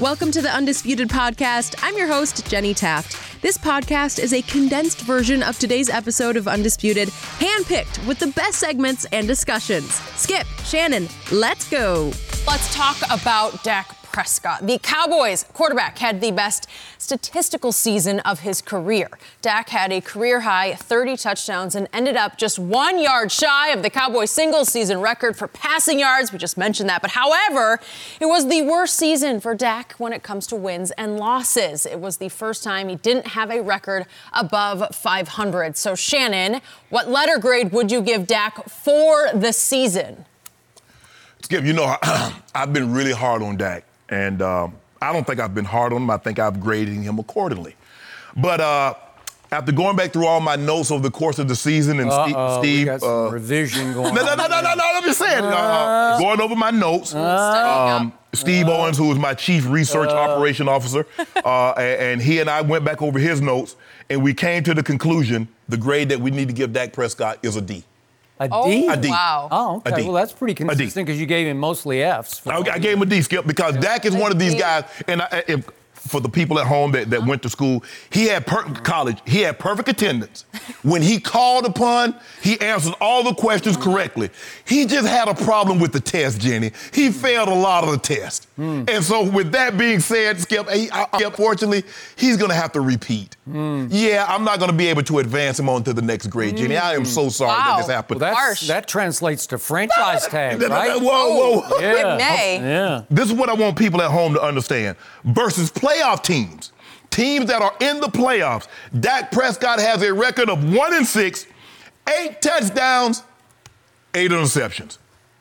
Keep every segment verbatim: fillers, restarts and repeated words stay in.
Welcome to the Undisputed Podcast. I'm your host, Jenny Taft. This podcast is a condensed version of today's episode of Undisputed, handpicked with the best segments and discussions. Skip, Shannon, let's go. Let's talk about Dak Prescott. The Cowboys quarterback had the best statistical season of his career. Dak had a career-high thirty touchdowns and ended up just one yard shy of the Cowboys' single-season record for passing yards. We just mentioned that. But however, it was the worst season for Dak when it comes to wins and losses. It was the first time he didn't have a record above five hundred. So, Shannon, what letter grade would you give Dak for the season? Skip, you know, I've been really hard on Dak. And uh, I don't think I've been hard on him. I think I've graded him accordingly. But uh, after going back through all my notes over the course of the season, and Uh-oh, Steve, we got some uh, revision going no, on. no, no, no, no, no, I'm just saying. Uh, uh, going over my notes, uh, um, Steve uh, Owens, who is my chief research uh, operation officer, uh, and, and he and I went back over his notes, and we came to the conclusion the grade that we need to give Dak Prescott is a D. A D? Oh, a D. Wow. Oh, okay. Well, that's pretty consistent because you gave him mostly Fs. I, I gave him a D, Skip, because yeah. Dak is one of these guys, and I, if, for the people at home that, that uh-huh. went to school, he had per- college, he had perfect attendance. When he called upon, he answered all the questions uh-huh. correctly. He just had a problem with the test, Jenny. He failed a lot of the test. Mm. And so with that being said, Skip, he, I, unfortunately, he's going to have to repeat. Mm. Yeah, I'm not going to be able to advance him on to the next grade, mm. Jenny. I am so sorry wow. that this happened. Well, that's, that translates to franchise tag, right? Whoa, whoa. Yeah. It may. Yeah. This is what I want people at home to understand. Versus playoff teams, teams that are in the playoffs, Dak Prescott has a record of one and six, eight touchdowns, eight interceptions.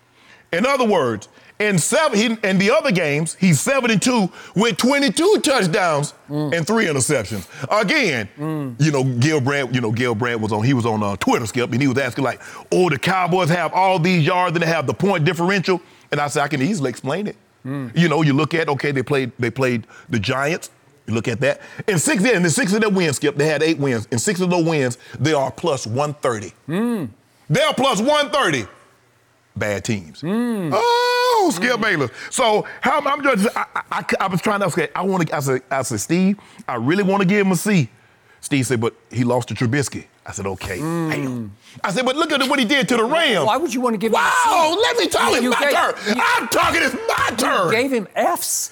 In other words, in seven, he, in the other games, he's seven and two with twenty-two touchdowns mm. and three interceptions. Again, mm. you know, Gil Brandt, you know, Gil Brandt was on, he was on uh, Twitter, Skip, and he was asking like, oh, the Cowboys have all these yards and they have the point differential. And I said, I can easily explain it. Mm. You know, you look at, okay, they played they played the Giants. You look at that. In six, in the six of their wins, Skip, they had eight wins. In six of those wins, they are plus one thirty. Mm. They are plus one thirty. Bad teams. Mm. Oh, Skip mm. Bayless. So how I'm just, I, I, I was trying to, okay, I want to, I said, I said, Steve, I really want to give him a C. Steve said, but he lost to Trubisky. I said, okay. Mm. I said, but look at what he did to the Rams. Why would you want to give him wow, a C? Wow, let me talk. It's my gave, turn. You, I'm talking, it's my turn. You gave him Fs.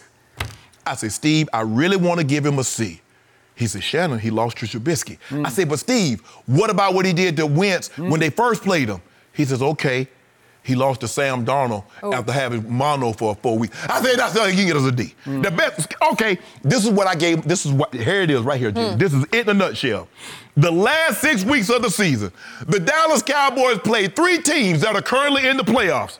I said, Steve, I really want to give him a C. He said, Shannon, he lost to Trubisky. Mm. I said, but Steve, what about what he did to Wentz mm. when they first played him? He says, okay. He lost to Sam Darnold oh. after having mono for four weeks. I said, that's all you can get us a D. Mm. The best, okay, this is what I gave, this is what, here it is right here, Jim. Mm. This is it in a nutshell. The last six weeks of the season, the Dallas Cowboys played three teams that are currently in the playoffs.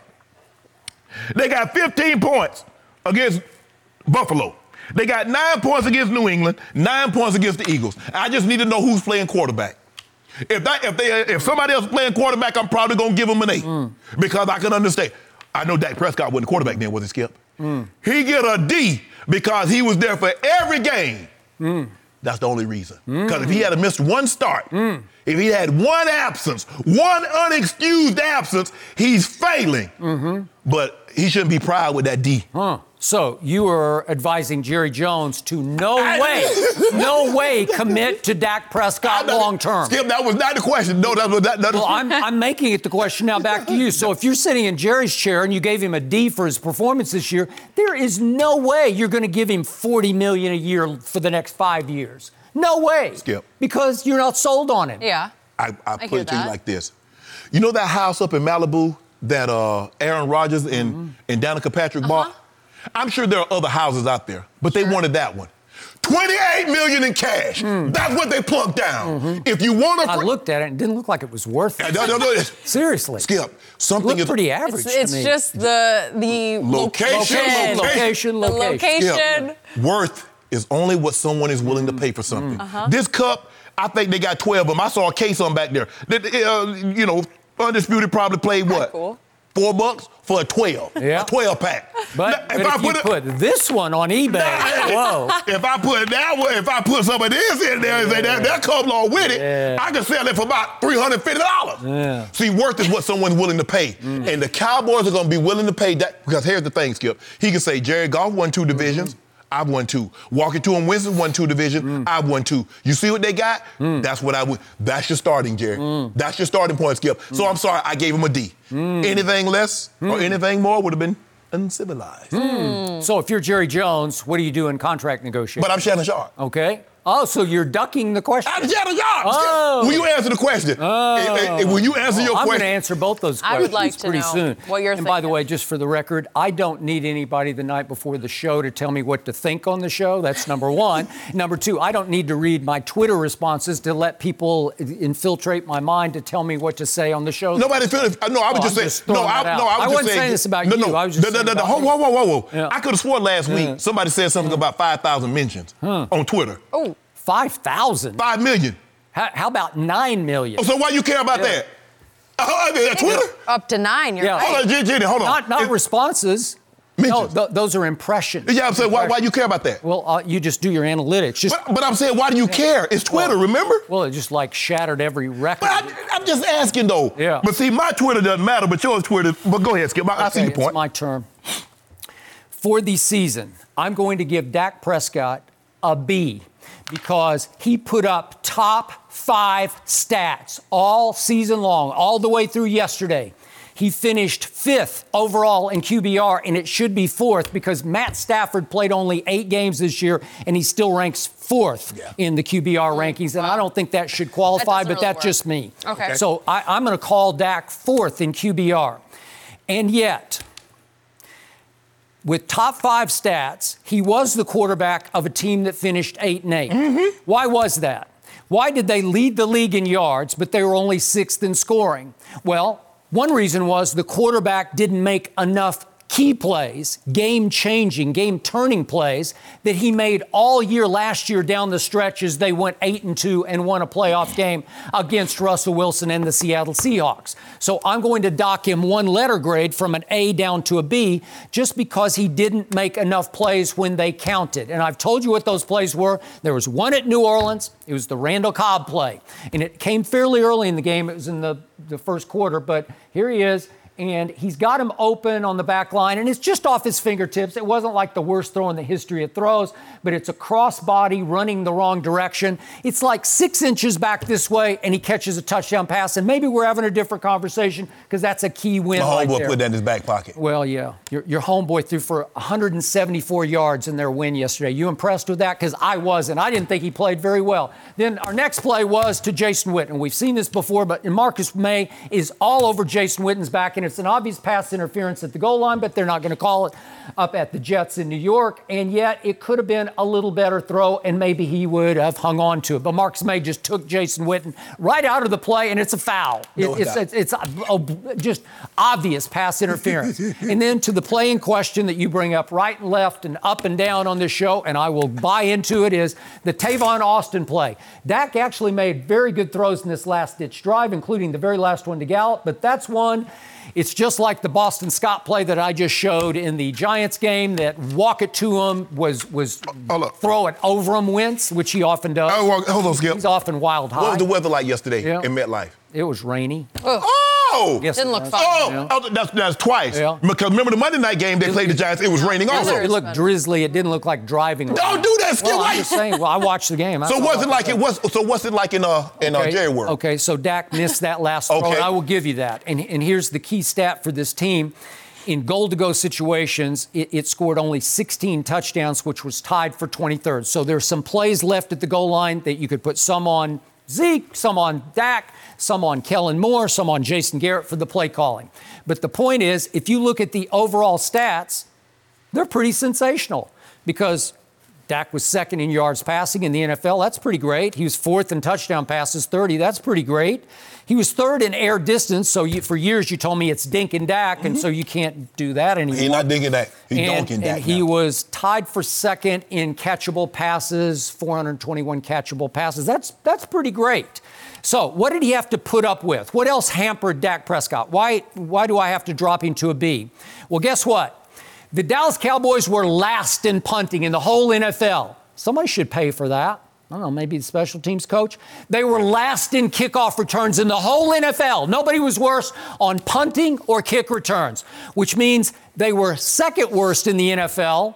They got fifteen points against Buffalo. They got nine points against New England, nine points against the Eagles. I just need to know who's playing quarterback. If that, if they, if somebody else is playing quarterback, I'm probably gonna give them an A mm. because I can understand. I know Dak Prescott wasn't quarterback then, was he, Skip? Mm. He get a D because he was there for every game. Mm. That's the only reason. Because mm. if he had missed one start, mm. if he had one absence, one unexcused absence, he's failing. Mm-hmm. But he shouldn't be proud with that D. Huh. So you were advising Jerry Jones to no way, no way commit to Dak Prescott long term. Skip, that was not the question. No, that was that. that well, I'm, I'm making it the question now back to you. So if you're sitting in Jerry's chair and you gave him a D for his performance this year, there is no way you're going to give him forty million dollars a year for the next five years. No way. Skip. Because you're not sold on him. Yeah. I, I, I put it to you like this. You know that house up in Malibu that uh, Aaron Rodgers and, mm-hmm. and Danica Patrick uh-huh. bought? I'm sure there are other houses out there, but sure. they wanted that one. twenty-eight million dollars in cash. Mm. That's what they plunked down. Mm-hmm. If you want to... I looked at it and it didn't look like it was worth it. No, no, no. Seriously. Skip, something it is... pretty average It's, it's to me. just the... the location, location, location, location. The location. Skip, worth is only what someone is willing to pay for something. Mm. Uh-huh. This cup, I think they got twelve of them. I saw a case on back there. They, uh, you know, Undisputed probably played what? Cool. Four bucks for a twelve. Yeah. A twelve pack. But, now, but if, if I put, you it, put this one on eBay, whoa. If I put that one, if I put some of this in there and say that, that comes along with it, yeah. I can sell it for about three hundred fifty dollars. Yeah. See, worth is what someone's willing to pay. Mm. And the Cowboys are going to be willing to pay that, because here's the thing, Skip. He can say, Jared Goff won two divisions. Mm-hmm. I've won two. Walking two and Winston won two division. Mm. I've won two. You see what they got? Mm. That's what I would. That's your starting, Jerry. Mm. That's your starting point, Skip. Mm. So I'm sorry, I gave him a D. Mm. Anything less mm. or anything more would have been uncivilized. Mm. So if you're Jerry Jones, what do you do in contract negotiations? But I'm Shannon Sharpe. Okay. Oh, so you're ducking the question. I'm Shannon Sharpe. Oh. Will you answer the question? Oh. And, and when you answer oh, your I'm question, I'm going to answer both those questions I would like to pretty know soon. What you're and thinking. by the way, just for the record, I don't need anybody the night before the show to tell me what to think on the show. That's number one. Number two, I don't need to read my Twitter responses to let people infiltrate my mind to tell me what to say on the show. Nobody feel. No, I was oh, just saying. Just no, I, no, I was I just wasn't saying, saying this about no, you. No, I was just no, no, no, saying no, whoa, whoa, whoa, whoa, whoa. Yeah. I could have sworn last Yeah. week somebody said something yeah. about five thousand mentions huh. on Twitter. Oh. five thousand? Five million. How, how about nine million? Oh, so why you care about yeah. that? Uh, uh, Twitter? Up to nine, you're yeah. right. Hold on, Jenny, hold on. Not, not it, responses. Mentions. No, th- those are impressions. Yeah, I'm saying, why, why you care about that? Well, uh, you just do your analytics. Just, but, but I'm saying, why do you care? It's Twitter, well, remember? Well, it just like shattered every record. But I, I'm just asking, though. Yeah. But see, my Twitter doesn't matter, but yours Twitter, but go ahead, Skip. I, okay, I see your point. It's my turn. For the season, I'm going to give Dak Prescott a B because he put up top five stats all season long, all the way through yesterday. He finished fifth overall in Q B R, and it should be fourth because Matt Stafford played only eight games this year, and he still ranks fourth yeah. in the Q B R rankings. And I don't think that should qualify, that but really that's work. just me. Okay. So I, I'm going to call Dak fourth in Q B R. And yet, with top five stats, he was the quarterback of a team that finished eight and eight. Mm-hmm. Why was that? Why did they lead the league in yards, but they were only sixth in scoring? Well, one reason was the quarterback didn't make enough key plays, game-changing, game-turning plays that he made all year last year down the stretch as they went eight and two and won a playoff game against Russell Wilson and the Seattle Seahawks. So I'm going to dock him one letter grade from an A down to a B just because he didn't make enough plays when they counted. And I've told you what those plays were. There was one at New Orleans. It was the Randall Cobb play. And it came fairly early in the game. It was in the, the first quarter, but here he is. And he's got him open on the back line, and it's just off his fingertips. It wasn't like the worst throw in the history of throws, but it's a crossbody running the wrong direction. It's like six inches back this way, and he catches a touchdown pass. And maybe we're having a different conversation because that's a key win My right homeboy there. put that in his back pocket. Well, yeah. Your, your homeboy threw for one hundred seventy-four yards in their win yesterday. You impressed with that? Because I wasn't. I didn't think he played very well. Then our next play was to Jason Witten. We've seen this before, but Marcus May is all over Jason Witten's back, and it's an obvious pass interference at the goal line, but they're not going to call it up at the Jets in New York. And yet it could have been a little better throw, and maybe he would have hung on to it. But Marcus May just took Jason Witten right out of the play, and it's a foul. No it, it's it's, it's a, a, just obvious pass interference. And then to the play in question that you bring up right and left and up and down on this show, and I will buy into it, is the Tavon Austin play. Dak actually made very good throws in this last-ditch drive, including the very last one to Gallup, but that's one. It's just like the Boston Scott play that I just showed in the Giants game, that walk it to him was was throw it over him Wentz, which he often does. Oh, well, hold on, Skip. He's often wild high. What was the weather like yesterday Yeah. in MetLife? It was rainy. Oh! Yes, Didn't it look was. fun. Oh, Yeah. oh, that's, that's twice. Yeah. Because remember the Monday night game they played the Giants, it was raining also. Weather It looked drizzly. It didn't look like driving. Don't do that, Skip. Well, Why I'm you- just saying. Well, I watched the game. I So saw what's it all like? that. It was. So what's it like in uh in uh, Okay. Jerry World? Okay, so Dak missed that last throw, Okay. and I will give you that. And, and here's the key stat for this team. In goal-to-go situations, it, it scored only sixteen touchdowns, which was tied for twenty-third. So there's some plays left at the goal line that you could put some on Zeke, some on Dak, some on Kellen Moore, some on Jason Garrett for the play calling. But the point is, if you look at the overall stats, they're pretty sensational because Dak was second in yards passing in the N F L. That's pretty great. He was fourth in touchdown passes, thirty. That's pretty great. He was third in air distance. So you, for years you told me it's Dink and Dak, mm-hmm. and so you can't do that anymore. He's not dinking that. He's and, donking Dak and he now. was tied for second in catchable passes, four hundred twenty-one catchable passes. That's that's pretty great. So what did he have to put up with? What else hampered Dak Prescott? Why why do I have to drop him to a B? Well, guess what? The Dallas Cowboys were last in punting in the whole N F L. Somebody should pay for that. I don't know, maybe the special teams coach. They were last in kickoff returns in the whole N F L. Nobody was worse on punting or kick returns, which means they were second worst in the N F L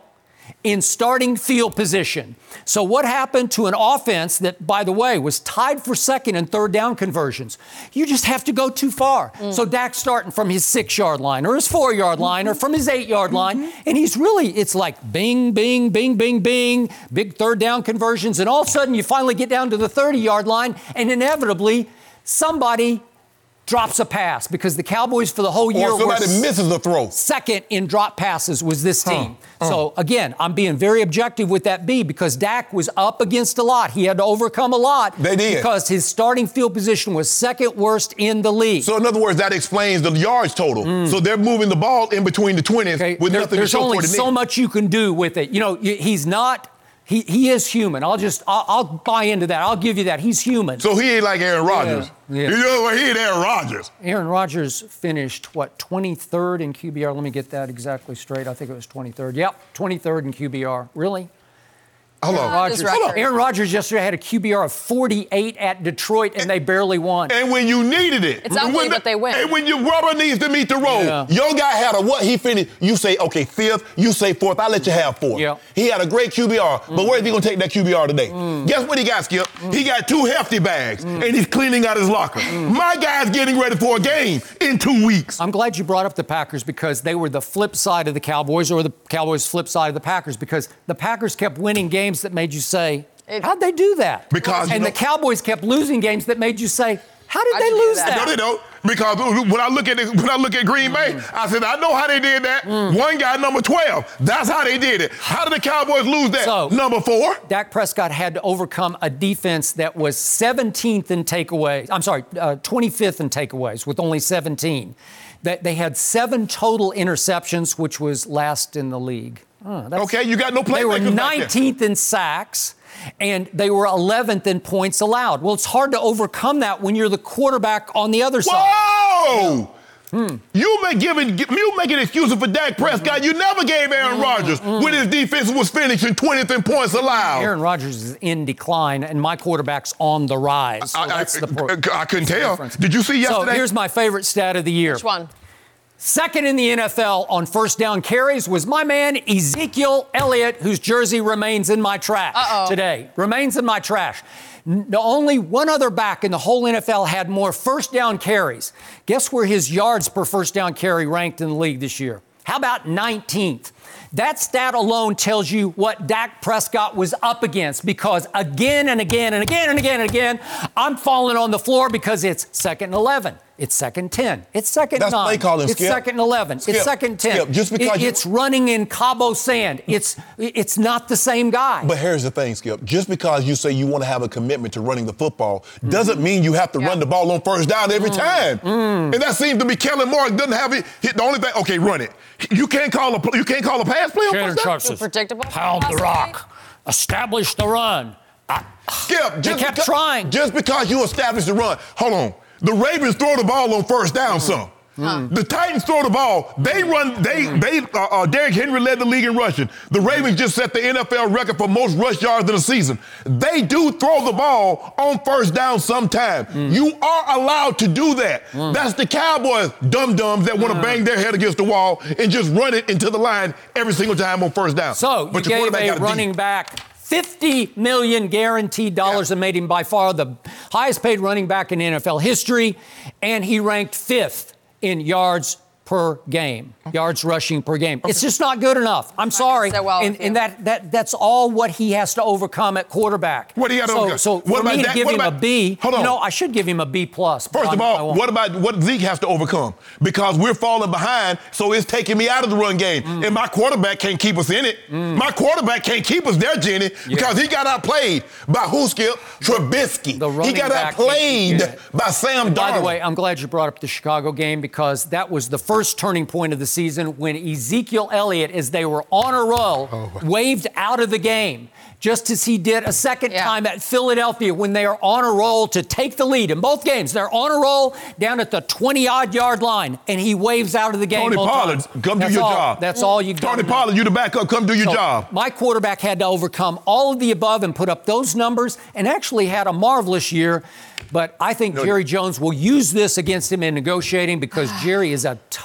in starting field position. So what happened to an offense that, by the way, was tied for second in third down conversions? You just have to go too far. Mm. So Dak's starting from his six-yard line or his four-yard line mm-hmm. or from his eight-yard line, mm-hmm. and he's really, it's like bing, bing, bing, bing, bing, big third down conversions, and all of a sudden you finally get down to the thirty-yard line, and inevitably somebody drops a pass, because the Cowboys for the whole year or somebody were misses a throw. Second in drop passes was this team. Huh. Huh. So, again, I'm being very objective with that B, because Dak was up against a lot. He had to overcome a lot. They did. Because his starting field position was second worst in the league. So, in other words, that explains the yards total. Mm. So, they're moving the ball in between the twenties okay. with there, nothing to show for it. There's only so much you can do with it. You know, he's not... He he is human. I'll just, I'll, I'll buy into that. I'll give you that. He's human. So he ain't like Aaron Rodgers. Yeah. Yeah. You know what? He ain't Aaron Rodgers. Aaron Rodgers finished, what, twenty-third in Q B R? Let me get that exactly straight. I think it was twenty-third. Yep, twenty-third in Q B R. Really? Hold Aaron on. Rodgers, Hold on. Aaron Rodgers yesterday had a Q B R of forty-eight at Detroit, and they barely won. And when you needed it. It's ugly, when but they win. And when your rubber needs to meet the road. Yeah. Your guy had a what? He finished. You say, okay, fifth. You say fourth. I'll let you have fourth. Yeah. He had a great Q B R. Mm. But where is he going to take that Q B R today? Mm. Guess what he got, Skip? Mm. He got two hefty bags, mm. and he's cleaning out his locker. Mm. My guy's getting ready for a game in two weeks. I'm glad you brought up the Packers, because they were the flip side of the Cowboys, or the Cowboys' flip side of the Packers, because the Packers kept winning games that made you say, It, how'd they do that? Because and you know, the Cowboys kept losing games that made you say, how did How'd they lose that? that? No, they don't. Because when I look at it, when I look at Green Bay, mm. I said, I know how they did that. Mm. One guy, number twelve. That's how they did it. How did the Cowboys lose that? So, number four. Dak Prescott had to overcome a defense that was seventeenth in takeaways. I'm sorry, uh, twenty-fifth in takeaways with only seventeen. That they had seven total interceptions, which was last in the league. Oh, okay, you got no playmakers. They were back nineteenth there. in sacks, and they were eleventh in points allowed. Well, it's hard to overcome that when you're the quarterback on the other side. Whoa! Hmm. You may give it, you making excuses for Dak Prescott. Mm-hmm. You never gave Aaron mm-hmm. Rodgers mm-hmm. when his defense was finishing twentieth in points allowed. Aaron Rodgers is in decline, and my quarterback's on the rise. So I, that's I, the por- I, I couldn't tell. Difference. Did you see yesterday? So here's my favorite stat of the year. Which one? Second in the N F L on first down carries was my man Ezekiel Elliott, whose jersey remains in my trash Uh-oh. today. Remains in my trash. N- only one other back in the whole N F L had more first down carries. Guess where his yards per first down carry ranked in the league this year? How about nineteenth? That stat alone tells you what Dak Prescott was up against, because again and again and again and again and again, I'm falling on the floor because it's second and eleven. It's second ten. It's second That's nine. play calling, it's Skip. second and eleven. Skip. It's second ten. Skip. Just because it, you... It's running in Cabo Sand. It's it's not the same guy. But here's the thing, Skip. Just because you say you want to have a commitment to running the football mm-hmm. doesn't mean you have to yeah. run the ball on first down every mm. time. Mm. And that seems to be Kellen Moore doesn't have it. The only thing, okay, run it. You can't call a you can't call a pass play on Shannon first down. Says, predictable. Pound the rock. Establish the run. I, Skip. They Just kept because, trying. Just because you establish the run. Hold on. The Ravens throw the ball on first down, mm. some. Mm. The Titans throw the ball. They run. They mm. they. Uh, uh, Derrick Henry led the league in rushing. The Ravens just set the N F L record for most rush yards in a season. They do throw the ball on first down sometime. Mm. You are allowed to do that. Mm. That's the Cowboys dum-dums that want to mm. bang their head against the wall and just run it into the line every single time on first down. So but you gave a running deep. back fifty million guaranteed dollars yeah. and made him by far the highest paid running back in N F L history, and he ranked fifth in yards per game, yards rushing per game. It's just not good enough. I'm sorry. So well and and that, that that's all what he has to overcome at quarterback. What do you have to so, overcome? So what for me to that? give what him about, a B, hold on. you know, I should give him a B plus. First of all, what about what Zeke has to overcome? Because we're falling behind, so it's taking me out of the run game. Mm. And my quarterback can't keep us in it. Mm. My quarterback can't keep us there, Jenny, because yeah. he got outplayed by who, Skip? Trubisky. The he got outplayed by Sam Darnold. By the way, I'm glad you brought up the Chicago game, because that was the first turning point of the season when Ezekiel Elliott, as they were on a roll, oh. waved out of the game, just as he did a second yeah. time at Philadelphia when they are on a roll to take the lead. In both games, they're on a roll down at the twenty-odd yard line, and he waves out of the game. Tony Pollard, times. come that's do your all, job. That's all you got. Tony Pollard, you the backup, come do your so job. My quarterback had to overcome all of the above and put up those numbers, and actually had a marvelous year. But I think no, Jerry Jones will use this against him in negotiating, because Jerry is a tough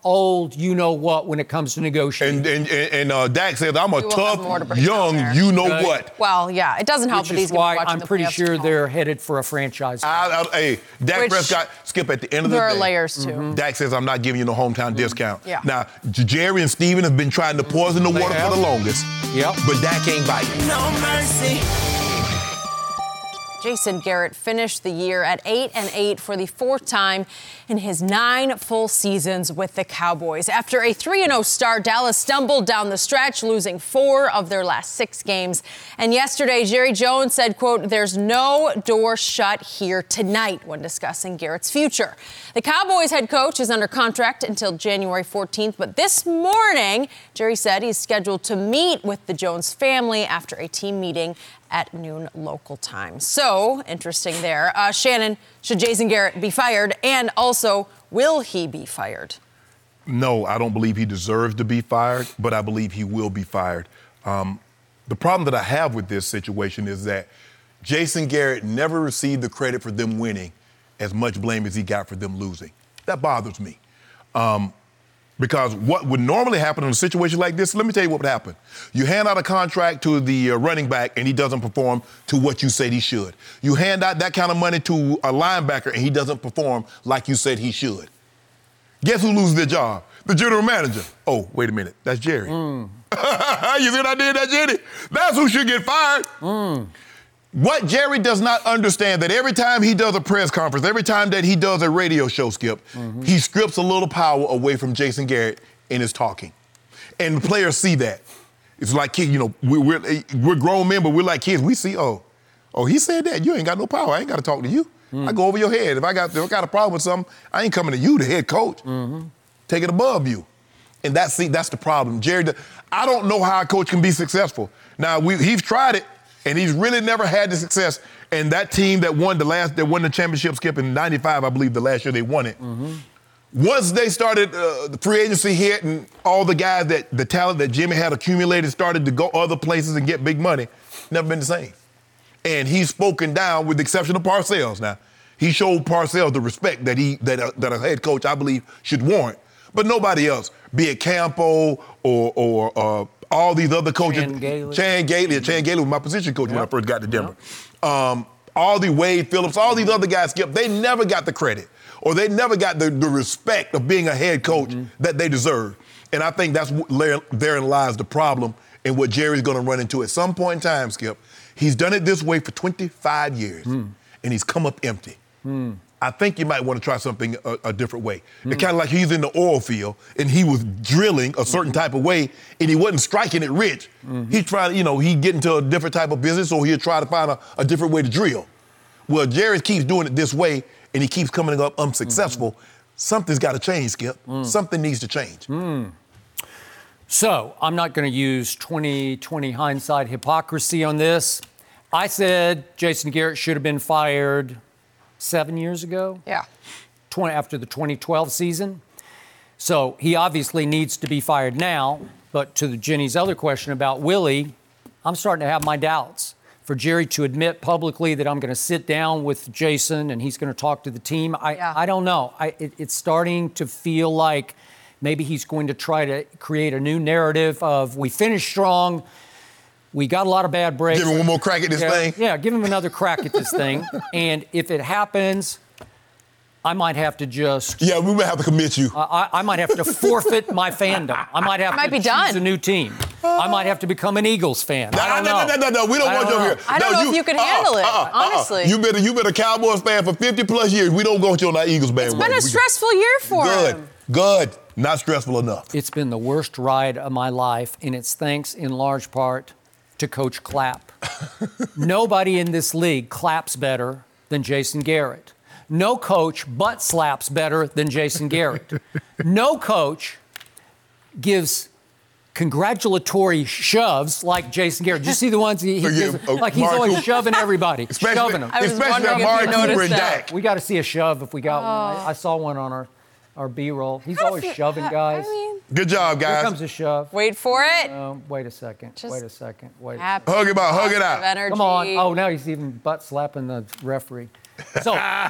old you-know-what when it comes to negotiating. And and, and, and uh, Dak says, I'm a We will have more to tough, break young down there. you-know-what. Well, yeah, it doesn't help Which that he's is going to why be watching I'm the pretty playoffs sure from home. they're headed for a franchise. I, I, hey, Dak Which- Prescott, Skip, at the end of the There are day. layers, too. Mm-hmm. Dak says, I'm not giving you no hometown discount. Yeah. Now, J- Jerry and Steven have been trying to poison the They water have. for the longest. Yep. But Dak ain't biting. No mercy. Jason Garrett finished the year at eight and eight for the fourth time in his nine full seasons with the Cowboys. After a three and oh start, Dallas stumbled down the stretch, losing four of their last six games. And yesterday, Jerry Jones said, quote, "There's no door shut here tonight," when discussing Garrett's future. The Cowboys head coach is under contract until January fourteenth, but this morning, Jerry said he's scheduled to meet with the Jones family after a team meeting at noon local time. So, interesting there. Uh, Shannon, should Jason Garrett be fired? And also, will he be fired? No, I don't believe he deserves to be fired, but I believe he will be fired. Um, the problem that I have with this situation is that Jason Garrett never received the credit for them winning as much blame as he got for them losing. That bothers me. Um, Because what would normally happen in a situation like this, let me tell you what would happen. You hand out a contract to the uh, running back and he doesn't perform to what you said he should. You hand out that kind of money to a linebacker and he doesn't perform like you said he should. Guess who loses their job? The general manager. Oh, wait a minute, that's Jerry. Mm. You see what I did, that Jerry? That's who should get fired. Mm. What Jerry does not understand, that every time he does a press conference, every time that he does a radio show, Skip, mm-hmm. he strips a little power away from Jason Garrett in his talking. And the players see that. It's like, you know, we're, we're, we're grown men, but we're like kids. We see, oh, oh, he said that. You ain't got no power. I ain't got to talk to you. Mm. I go over your head. If I got, if I got a problem with something, I ain't coming to you, the head coach. Mm-hmm. Take it above you. And that's, see, that's the problem. Jerry, I don't know how a coach can be successful. Now, we, he's tried it. And he's really never had the success. And that team that won the last, that won the championship, Skip, in ninety-five, I believe, the last year they won it. Mm-hmm. Once they started, uh, the free agency hit and all the guys that, the talent that Jimmy had accumulated started to go other places and get big money, never been the same. And he's spoken down with the exception of Parcells now. He showed Parcells the respect that he, that a, that a head coach, I believe, should warrant. But nobody else, be it Campo or, or uh, all these other coaches. Chan Gailey. Chan Gailey. Chan Gailey was my position coach yep. when I first got to Denver. Yep. Um, all the Wade Phillips, all these other guys, Skip, they never got the credit or they never got the, the respect of being a head coach mm-hmm. that they deserve. And I think that's therein lies the problem and what Jerry's going to run into at some point in time, Skip. He's done it this way for twenty-five years, mm. and he's come up empty. Mm. I think you might want to try something a, a different way. Mm. It's kind of like he's in the oil field and he was drilling a certain mm-hmm. type of way and he wasn't striking it rich. Mm-hmm. He tried, you know, he'd get into a different type of business or he'd try to find a, a different way to drill. Well, Jerry keeps doing it this way and he keeps coming up unsuccessful. Mm-hmm. Something's got to change, Skip. Mm. Something needs to change. Mm. So I'm not going to use twenty twenty hindsight hypocrisy on this. I said Jason Garrett should have been fired seven years ago. Yeah. twenty after the twenty twelve season. So he obviously needs to be fired now. But to the Jenny's other question about Willie, I'm starting to have my doubts. For Jerry to admit publicly that I'm going to sit down with Jason and he's going to talk to the team, I, yeah. I don't know. I, it, it's starting to feel like maybe he's going to try to create a new narrative of we finished strong, we got a lot of bad breaks. Give him one more crack at this yeah, thing? Yeah, give him another crack at this thing. And if it happens, I might have to just... Yeah, we might have to commit you. I, I might have to forfeit my fandom. I might have might to be choose done. a new team. I might have to become an Eagles fan. No, I don't no, know. no, no, no, no, we don't I want don't you know. over here. I don't no, know if you can handle it, honestly. You've been, you been a Cowboys fan for fifty plus years. We don't go to on our Eagles bandwagon. It's been a stressful year for Good, him. good. Not stressful enough. It's been the worst ride of my life, and it's thanks in large part to Coach Clapp. Nobody in this league claps better than Jason Garrett. No coach butt slaps better than Jason Garrett. No coach gives congratulatory shoves like Jason Garrett. Did you see the ones he, he gives? uh, Like he's Mark always Cooper. shoving everybody, Especially, shoving them. I was especially wondering if Amari you Cooper noticed and that. Dak. We got to see a shove if we got one. I, I saw one on our, our B-roll. He's How always if you- shoving I- guys. I mean, Good job, Here guys. comes a shove. wait for it. Um, wait a second. Just wait a second. Wait. A Happy, Hug him out, hug it positive out. Energy. Come on. Oh, now he's even butt slapping the referee. So, Oh,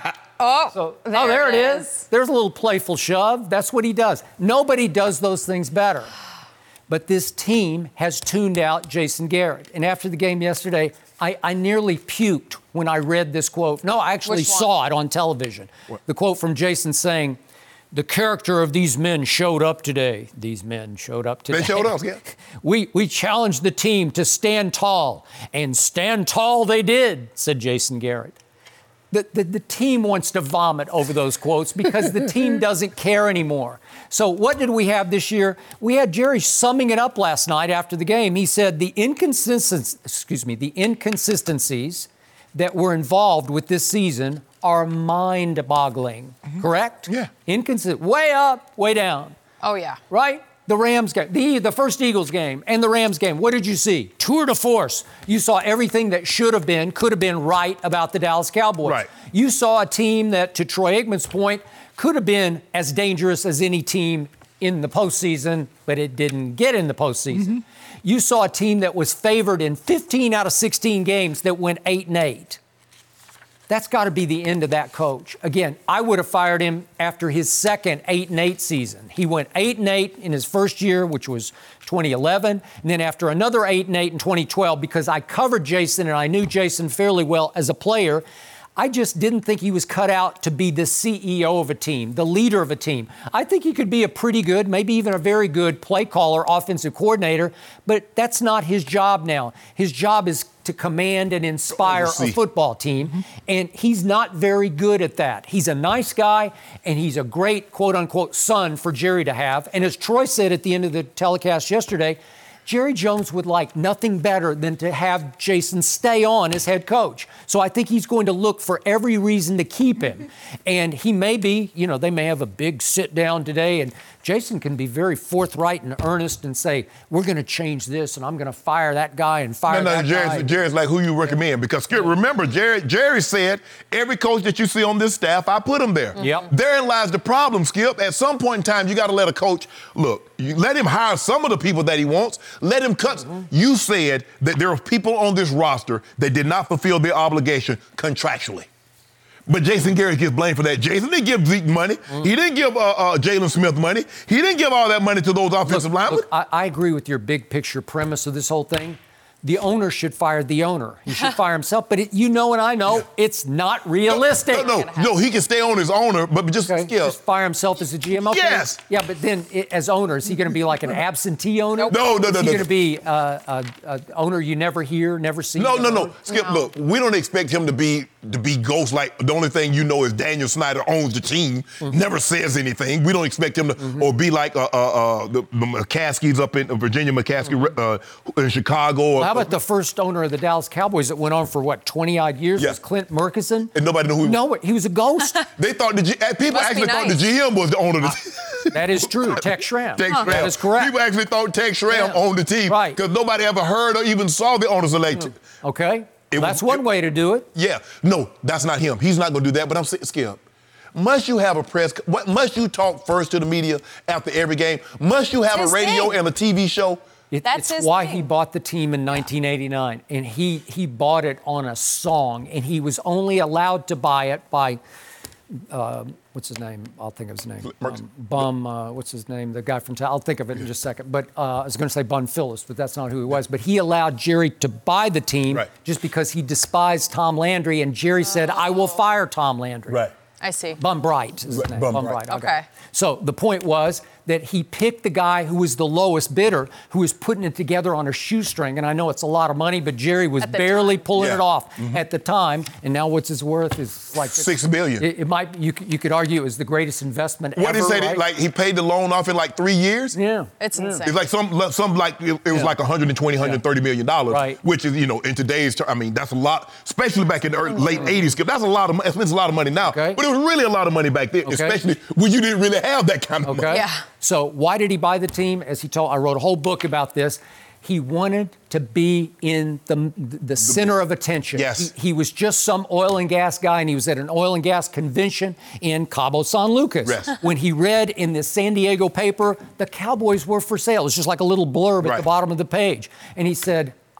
Oh, So, there oh, there it it is. is. There's a little playful shove. That's what he does. Nobody does those things better. But this team has tuned out Jason Garrett. And after the game yesterday, I, I nearly puked when I read this quote. No, I actually Which one? saw it on television. What? The quote from Jason saying, "The character of these men showed up today." These men showed up today. They showed up, yeah. We, we challenged the team to stand tall, and stand tall they did, said Jason Garrett. The, the, the team wants to vomit over those quotes because the team doesn't care anymore. So what did we have this year? We had Jerry summing it up last night after the game. He said the inconsistencies, excuse me, the inconsistencies that were involved with this season are mind-boggling. Mm-hmm. Correct? Yeah. Inconsistent. Way up, way down. Oh, yeah. Right? The Rams game, the, the first Eagles game and the Rams game. What did you see? Tour de force. You saw everything that should have been, could have been right about the Dallas Cowboys. Right. You saw a team that, to Troy Aikman's point, could have been as dangerous as any team in the postseason, but it didn't get in the postseason. Mm-hmm. You saw a team that was favored in fifteen out of sixteen games that went eight and eight. That's got to be the end of that coach. Again, I would have fired him after his second eight and eight season. He went eight and eight in his first year, which was twenty eleven, and then after another eight and eight in twenty twelve, because I covered Jason and I knew Jason fairly well as a player, I just didn't think he was cut out to be the C E O of a team, the leader of a team. I think he could be a pretty good, maybe even a very good play caller, offensive coordinator, but that's not his job now. His job is to command and inspire a football team, mm-hmm. and he's not very good at that. He's a nice guy, and he's a great, quote-unquote, son for Jerry to have. And as Troy said at the end of the telecast yesterday, Jerry Jones would like nothing better than to have Jason stay on as head coach. So I think he's going to look for every reason to keep him. And he may be, you know, they may have a big sit down today, and Jason can be very forthright and earnest and say, we're going to change this, and I'm going to fire that guy and fire no, no, that Jerry's, guy. Jerry's like, who you recommend? Because, Skip, remember, Jerry, Jerry said, every coach that you see on this staff, I put him there. Yep. Therein lies the problem, Skip. At some point in time, you got to let a coach, look, you let him hire some of the people that he wants. Let him cut. Mm-hmm. You said that there are people on this roster that did not fulfill their obligation contractually. But Jason Garrett gets blamed for that. Jason didn't give Zeke money. Mm. He didn't give uh, uh, Jalen Smith money. He didn't give all that money to those offensive look, linemen. Look, I, I agree with your big picture premise of this whole thing. The owner should fire the owner. He should fire himself. But it, you know and I know yeah. it's not realistic. No, no, no, no. He can stay on as owner, but just okay. yeah. Just fire himself as a G M. Okay. Yes. Yeah, but then it, as owner, is he going to be like an absentee owner? No, no, no, is no. he going to be uh, a, a owner you never hear, never see? No, no, no. Owner? Skip, no. look, we don't expect him to be to be ghost like the only thing you know is Daniel Snyder owns the team, mm-hmm. never says anything. We don't expect him to mm-hmm. or be like uh, uh, uh, the, the McCaskies up in uh, Virginia McCaskey mm-hmm. uh, in Chicago. Or, well, how about the first owner of the Dallas Cowboys that went on for what twenty-odd years? Yeah. Was Clint Murkison? And nobody knew who he was. No, he was a ghost. They thought the G- people Must actually thought nice. the G M was the owner of the team. That is true. Tex Schramm. Tex Huh. Schramm. That is correct. People actually thought Tex Schramm Yeah. owned the team Right. because nobody ever heard or even saw the owner's election. Okay. It That's was- one it- way to do it. Yeah, no, that's not him. He's not going to do that. But I'm saying, Skip, must you have a press? What must you talk first to the media after every game? Must you have It's a his radio thing. and a T V show? It, That's it's his why thing. he bought the team in nineteen eighty-nine, and he he bought it on a song, and he was only allowed to buy it by uh, what's his name? I'll think of his name. Um, Bum. Uh, what's his name? The guy from. I'll think of it in just a second. But uh, I was going to say Bun Phillips, but that's not who he was. But he allowed Jerry to buy the team Right. just because he despised Tom Landry, and Jerry said, "I will fire Tom Landry." I see. Bum Bright is his Right, name. Bum Bum Bright. Bright. Okay. So the point was that he picked the guy who was the lowest bidder, who was putting it together on a shoestring. And I know it's a lot of money, but Jerry was At the barely time. pulling Yeah. it off Mm-hmm. at the time. And now what's his worth is like Six billion. It, it might you could- you could argue it was the greatest investment What ever. did he say? right? Like he paid the loan off in like three years? yeah. It's yeah. insane. It's like some, some like it, it was Yeah. like one hundred twenty, one hundred thirty million dollars, Right. which is, you know, in today's term, I mean, that's a lot, especially back in the early, late eighties. Skip, that's a lot of money. It's a lot of money now, Okay. but it was really a lot of money back then, Okay. especially when you didn't really have that kind of Okay. money. Yeah. So why did he buy the team? As he told, I wrote a whole book about this. He wanted to be in the, the center of attention. Yes. He, he was just some oil and gas guy, and he was at an oil and gas convention in Cabo San Lucas. Yes. When he read in the San Diego paper, the Cowboys were for sale. It's just like a little blurb at Right. the bottom of the page. And he said,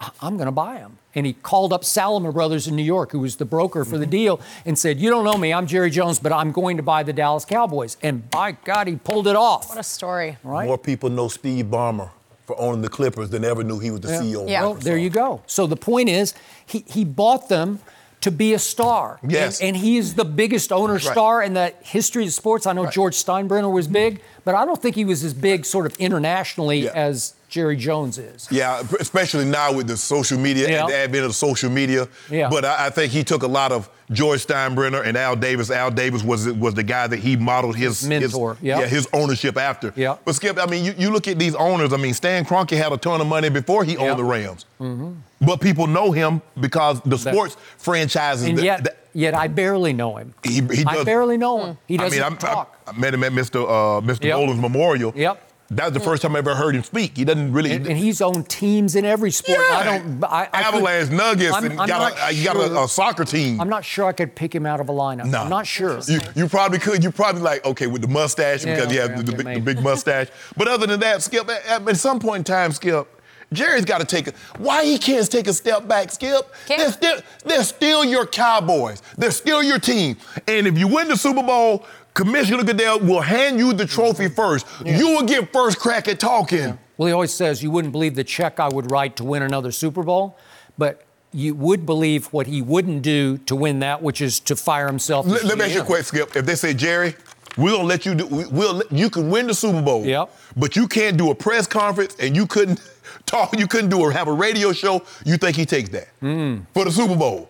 I'm going to buy him. And he called up Salomon Brothers in New York, who was the broker for the deal, and said, you don't know me, I'm Jerry Jones, but I'm going to buy the Dallas Cowboys. And by God, he pulled it off. What a story. Right? More people know Steve Ballmer for owning the Clippers than ever knew he was the yeah. C E O. Yeah. Well, there you go. So the point is, he, he bought them to be a star. Yes. And, and he is the biggest owner right. star in the history of sports. I know right. George Steinbrenner was big, but I don't think he was as big sort of internationally yeah. as Jerry Jones is. Yeah, especially now with the social media yeah. and the advent of social media. Yeah. But I, I think he took a lot of George Steinbrenner and Al Davis. Al Davis was was the guy that he modeled his, his mentor, his, yeah. yeah, his ownership after. Yeah. But Skip, I mean, you, you look at these owners. I mean, Stan Kroenke had a ton of money before he owned yeah. the Rams. Mm-hmm. But people know him because the sports that, franchises. And that, yet, that, yet I barely know him. He, he does, I barely know him. He doesn't I mean, talk. I, I met him at Mister Uh, Mister Yep. Nolan's memorial. Yep. That was the first time I ever heard him speak. He doesn't really. And, and he's owned teams in every sport. Yeah. I don't. I, I Avalanche, could, Nuggets, I'm, and I'm got a, you got sure, a, a soccer team. I'm not sure I could pick him out of a lineup. No. I'm not sure. You, you probably could. You probably like, okay, with the mustache, Yeah, because he has okay, the, okay, big, the maybe. big mustache. But other than that, Skip, at, at some point in time, Skip, Jerry's got to take a. Why he can't take a step back, Skip? Can't. They're still, they're still your Cowboys. They're still your team. And if you win the Super Bowl, Commissioner Goodell will hand you the trophy first. Yeah. You will get first crack at talking. Yeah. Well, he always says you wouldn't believe the check I would write to win another Super Bowl, but you would believe what he wouldn't do to win that, which is to fire himself. Let, let me ask you a question, Skip. If they say, Jerry, we're gonna let you do. We, we'll let, you can win the Super Bowl. Yep. But you can't do a press conference, and you couldn't talk. You couldn't do or have a radio show. You think he takes that mm. for the Super Bowl?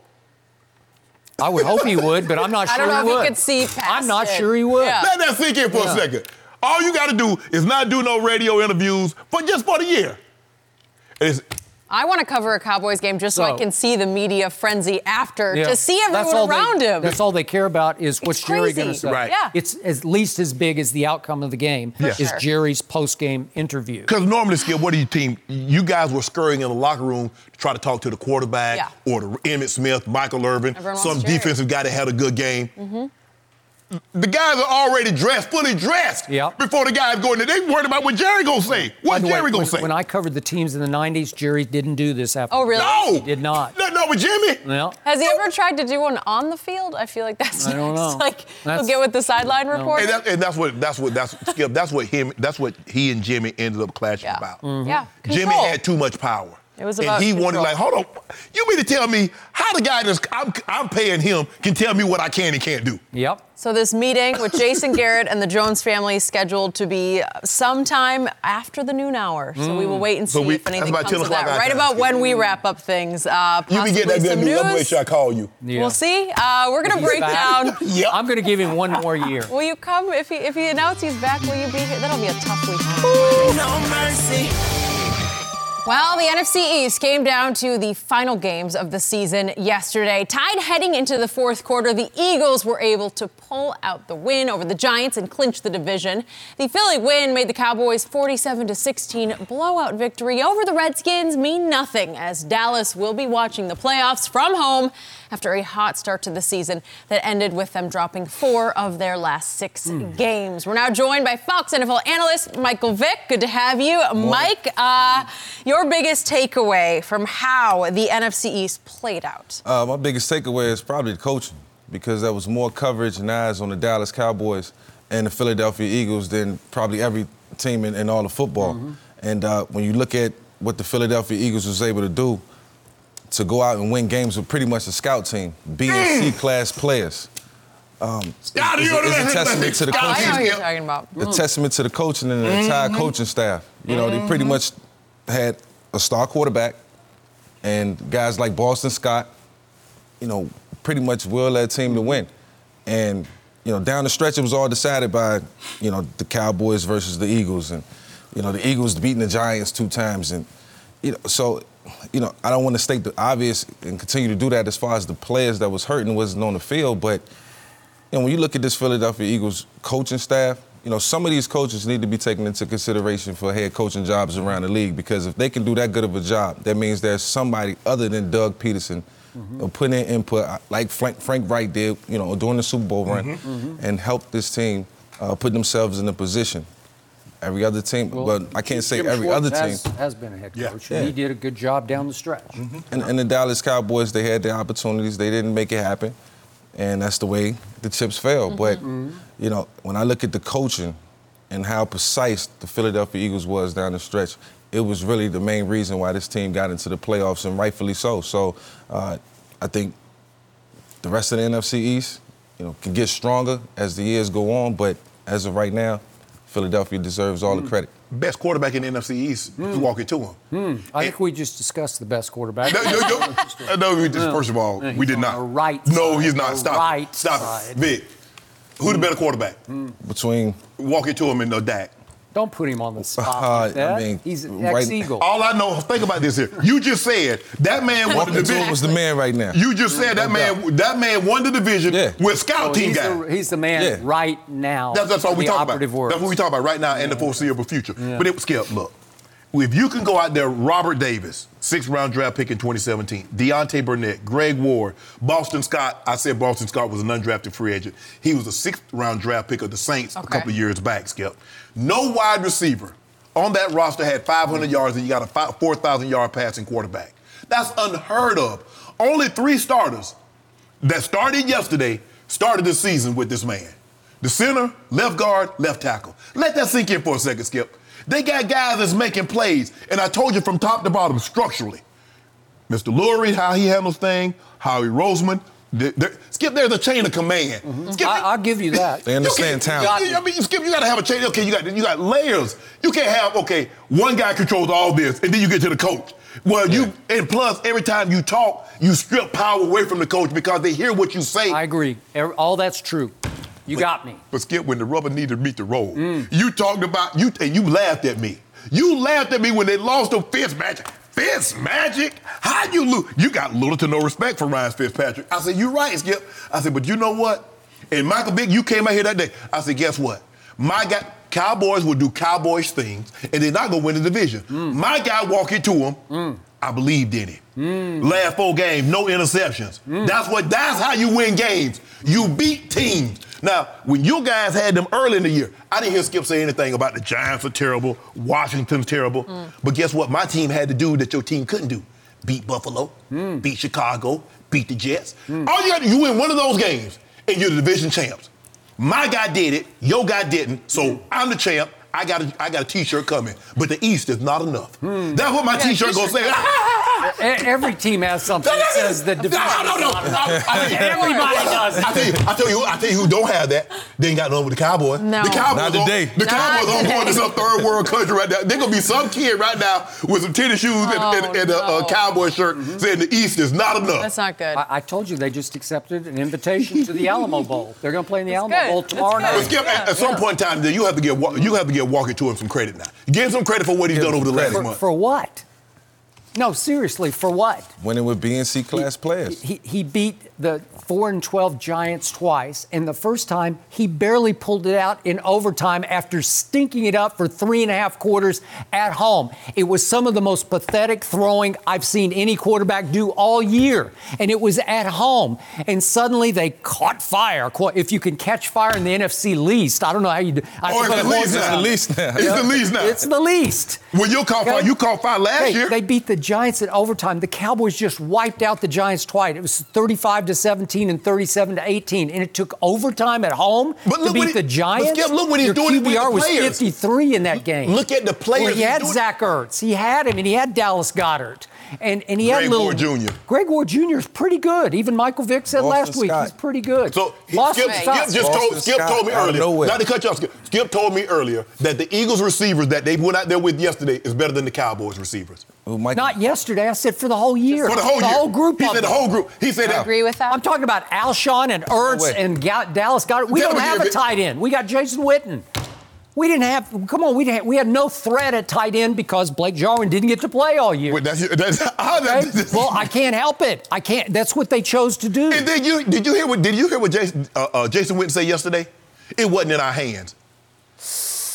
I would hope he would, but I'm not sure I don't know he if would. he could see past I'm not it. sure he would. Yeah. Let that sink in for Yeah. a second. All you got to do is not do no radio interviews for just for the year. It's, I want to cover a Cowboys game just so, So- I can see the media frenzy after Yeah. to see That's everyone all around they, him. That's all they care about is what's It's Jerry crazy. going to say. Right. Yeah. It's at least as big as the outcome of the game Yeah. is sure. Jerry's post-game interview. Because normally, Skip, what do you team? You guys were scurrying in the locker room to try to talk to the quarterback Yeah. or the Emmitt Smith, Michael Irvin, Everyone some wants Jerry. defensive guy that had a good game. Mm-hmm. The guys are already dressed, fully dressed, Yeah. before the guys go in there. They worried about what Jerry gonna say. By What the way, Jerry gonna when, say? when I covered the teams in the nineties, Jerry didn't do this after. Oh, really? no, He did not. No, no, with Jimmy. Well, Has he ever tried to do one on the field? I feel like that's I don't next. know. Like That's- he'll get with the sideline reporter. And, that, and that's what that's what that's Skip. That's what him. That's what he and Jimmy ended up clashing Yeah. about. Mm-hmm. Yeah. Jimmy Control. had too much power. It was and about he wanted control. like, hold on, you mean to tell me how the guy that's I'm, I'm paying him can tell me what I can and can't do? yep. So this meeting with Jason Garrett and the Jones family is scheduled to be sometime after the noon hour. So we will wait and see So we- if anything that's about comes of ten o'clock that. our Right time. about when we wrap up things. Uh, You possibly be getting that good some news. I'm gonna make news. sure I call you. Yeah. We'll see. Uh, we're gonna break back. down. Yep. I'm going to give him one more year. Will you come if he if he announces he's back? Will you be here? That'll be a tough week. No mercy. Well, the N F C East came down to the final games of the season yesterday. Tied heading into the fourth quarter, the Eagles were able to pull out the win over the Giants and clinch the division. The Philly win made the Cowboys' forty-seven to sixteen blowout victory over the Redskins mean nothing, as Dallas will be watching the playoffs from home after a hot start to the season that ended with them dropping four of their last six Mm. games. We're now joined by Fox N F L analyst Michael Vick. Good to have you. Mike, uh, your biggest takeaway from how the N F C East played out? Uh, my biggest takeaway is probably the coaching, because there was more coverage and eyes on the Dallas Cowboys and the Philadelphia Eagles than probably every team in, in all of football. Mm-hmm. And uh, when you look at what the Philadelphia Eagles was able to do, to go out and win games with pretty much a scout team, B and C class players. Um, Scott, it's, you it's, know it's a that- testament to the Scott, I know coaching. who you're talking about. A testament to the coaching and the entire coaching staff. You know, they pretty much had a star quarterback and guys like Boston Scott, you know, pretty much willed that team to win. And, you know, down the stretch, it was all decided by, you know, the Cowboys versus the Eagles. And, you know, the Eagles beating the Giants two times. And, you know, so, you know, I don't want to state the obvious and continue to do that as far as the players that was hurting wasn't on the field. But, you know, when you look at this Philadelphia Eagles coaching staff, you know, some of these coaches need to be taken into consideration for head coaching jobs around the league, because if they can do that good of a job, that means there's somebody other than Doug Peterson mm-hmm. you know, putting in input like Frank, Frank Wright did, you know, during the Super Bowl run, mm-hmm. and help this team uh, put themselves in a position. every other team, Well, but I can't say Jim every Schwartz other has, team. has been a head Yeah. coach. Yeah. And he did a good job down the stretch. Mm-hmm. And, and the Dallas Cowboys, they had their opportunities. They didn't make it happen. And that's the way the chips fell. Mm-hmm. But, you know, when I look at the coaching and how precise the Philadelphia Eagles was down the stretch, it was really the main reason why this team got into the playoffs, and rightfully so. So uh, I think the rest of the N F C East, you know, can get stronger as the years go on. But as of right now, Philadelphia deserves all Mm. the credit. Best quarterback in the N F C East. You walk into him. Mm. I think we just discussed the best quarterback. No, no, no, no, we just, first of all, Yeah, he's we did on not. the right No, side, he's not. the Stop right it. Stop side. it. Vic, who the better quarterback? Between Walk into him in the Dak. Don't put him on the spot Uh, like I that. mean, He's an right- ex-Eagle. All I know, think about this here. You just said that man won the Walking to division. him was the man right now. You just said that man that man won the division Yeah. with scout So team he's, guy. the, he's the man Yeah. right now. That's, that's all we the talk about. operative words. That's what we talk about right now and the foreseeable future. But it was Skip, look. If you can go out there, Robert Davis, sixth round draft pick in twenty seventeen, Deontay Burnett, Greg Ward, Boston Scott. I said Boston Scott was an undrafted free agent. He was a sixth round draft pick of the Saints a Okay. couple of years back, Skip. No wide receiver on that roster had five hundred yards and you got a four thousand yard passing quarterback. That's unheard of. Only three starters that started yesterday started the season with this man. The center, left guard, left tackle. Let that sink in for a second, Skip. They got guys that's making plays, and I told you from top to bottom structurally. Mister Lurie, how he handles things, Howie Roseman. There, there, Skip, there's a chain of command. Skip, I, I'll give you that. They understand you can't- talent. you- I mean, Skip, you got to have a chain. Okay, you got you got layers. You can't have okay, one guy controls all this, and then you get to the coach. Well, you and plus every time you talk, you strip power away from the coach because they hear what you say. I agree. Every- All that's true. You got me. But Skip, when the rubber needed to meet the road, you talked about you and you laughed at me. You laughed at me when they lost to Fitzmagic. Fitzmagic? How you lose? You got little to no respect for Ryan Fitzpatrick. I said, you're right, Skip. I said, but you know what? And Michael Vick, you came out here that day. I said, guess what? My guy, Cowboys will do Cowboys things, and they're not gonna win the division. Mm. My guy walk into him. Mm. I believed in him. Mm. Last four games, no interceptions. Mm. That's what. That's how you win games. You beat teams. Now, when you guys had them early in the year, I didn't hear Skip say anything about the Giants are terrible, Washington's terrible. Mm. But guess what? My team had to do that your team couldn't do. Beat Buffalo, mm. beat Chicago, beat the Jets. Mm. All you got to do, you win one of those games, and you're the division champs. My guy did it, your guy didn't, so I'm the champ. I got a, I got a T-shirt coming, but the East is not enough. Hmm. That's what my T-shirt gonna say. Every team has something that says the division. No, no, no. is not enough. I mean, everybody does. I tell you, I tell you, I tell you who don't have that. They ain't got nothing with the Cowboys. No. The Cowboys Not on- today. The Not Cowboys on today. point to some third world country right now. They're gonna be some kid right now with some tennis shoes and, Oh, and, and a, a no. Cowboy shirt saying the East is not enough. That's not good. I, I told you they just accepted an invitation to the Alamo Bowl. They're going to play in the Alamo good. Bowl That's tomorrow good. But night. Skip, at, at some point in time, you have to give Wa- you have to give Walker to him some credit now. Give him some credit for what he's Give done him over the last credit. month. For what? No, seriously, for what? Winning with B N C class players. He, he beat the four and twelve Giants twice, and the first time he barely pulled it out in overtime after stinking it up for three and a half quarters at home. It was some of the most pathetic throwing I've seen any quarterback do all year, and it was at home. And suddenly they caught fire. If you can catch fire in the N F C least, I don't know how you do. I Oh, it's the least It's now. the least now. It's the least now. It's the least. When you caught fire, you caught fire last Hey, year. they beat the Giants in overtime. The Cowboys just wiped out the Giants twice. It was thirty-five to seventeen and thirty-seven to eighteen, and it took overtime at home But to look beat what he- the but Giants. Skip, look what he's Your doing Q B R with the was players. fifty-three in that game. Look at the players. Well, he he's had doing. Zach Ertz. He had him, and he had Dallas Goedert. And, and he Greg had little Ward Junior Greg Ward Junior is pretty good. Even Michael Vick said Boston last week Scott. he's pretty good. So he- Boston Skip, Scott. Skip just told Boston Skip Scott told me out of earlier. nowhere. Not to cut you off, Skip. Skip told me earlier that the Eagles receivers that they went out there with yesterday is better than the Cowboys receivers. Who, Mike- Not yesterday. I said for the whole year. For the whole the year. whole group. He of said the them. whole group. He said I that. agree with that. I'm talking about Alshon and Ertz way. and Ga- Dallas Goedert. We Tell don't me have if a it- tight end. We got Jason Witten. We didn't have. Come on, we didn't. We had no threat at tight end because Blake Jarwin didn't get to play all year. Wait, that's, that's, how Okay? that, Well, I can't help it. I can't. That's what they chose to do. And then you did you hear what did you hear what Jason uh, uh, Jason Witten say yesterday? It wasn't in our hands.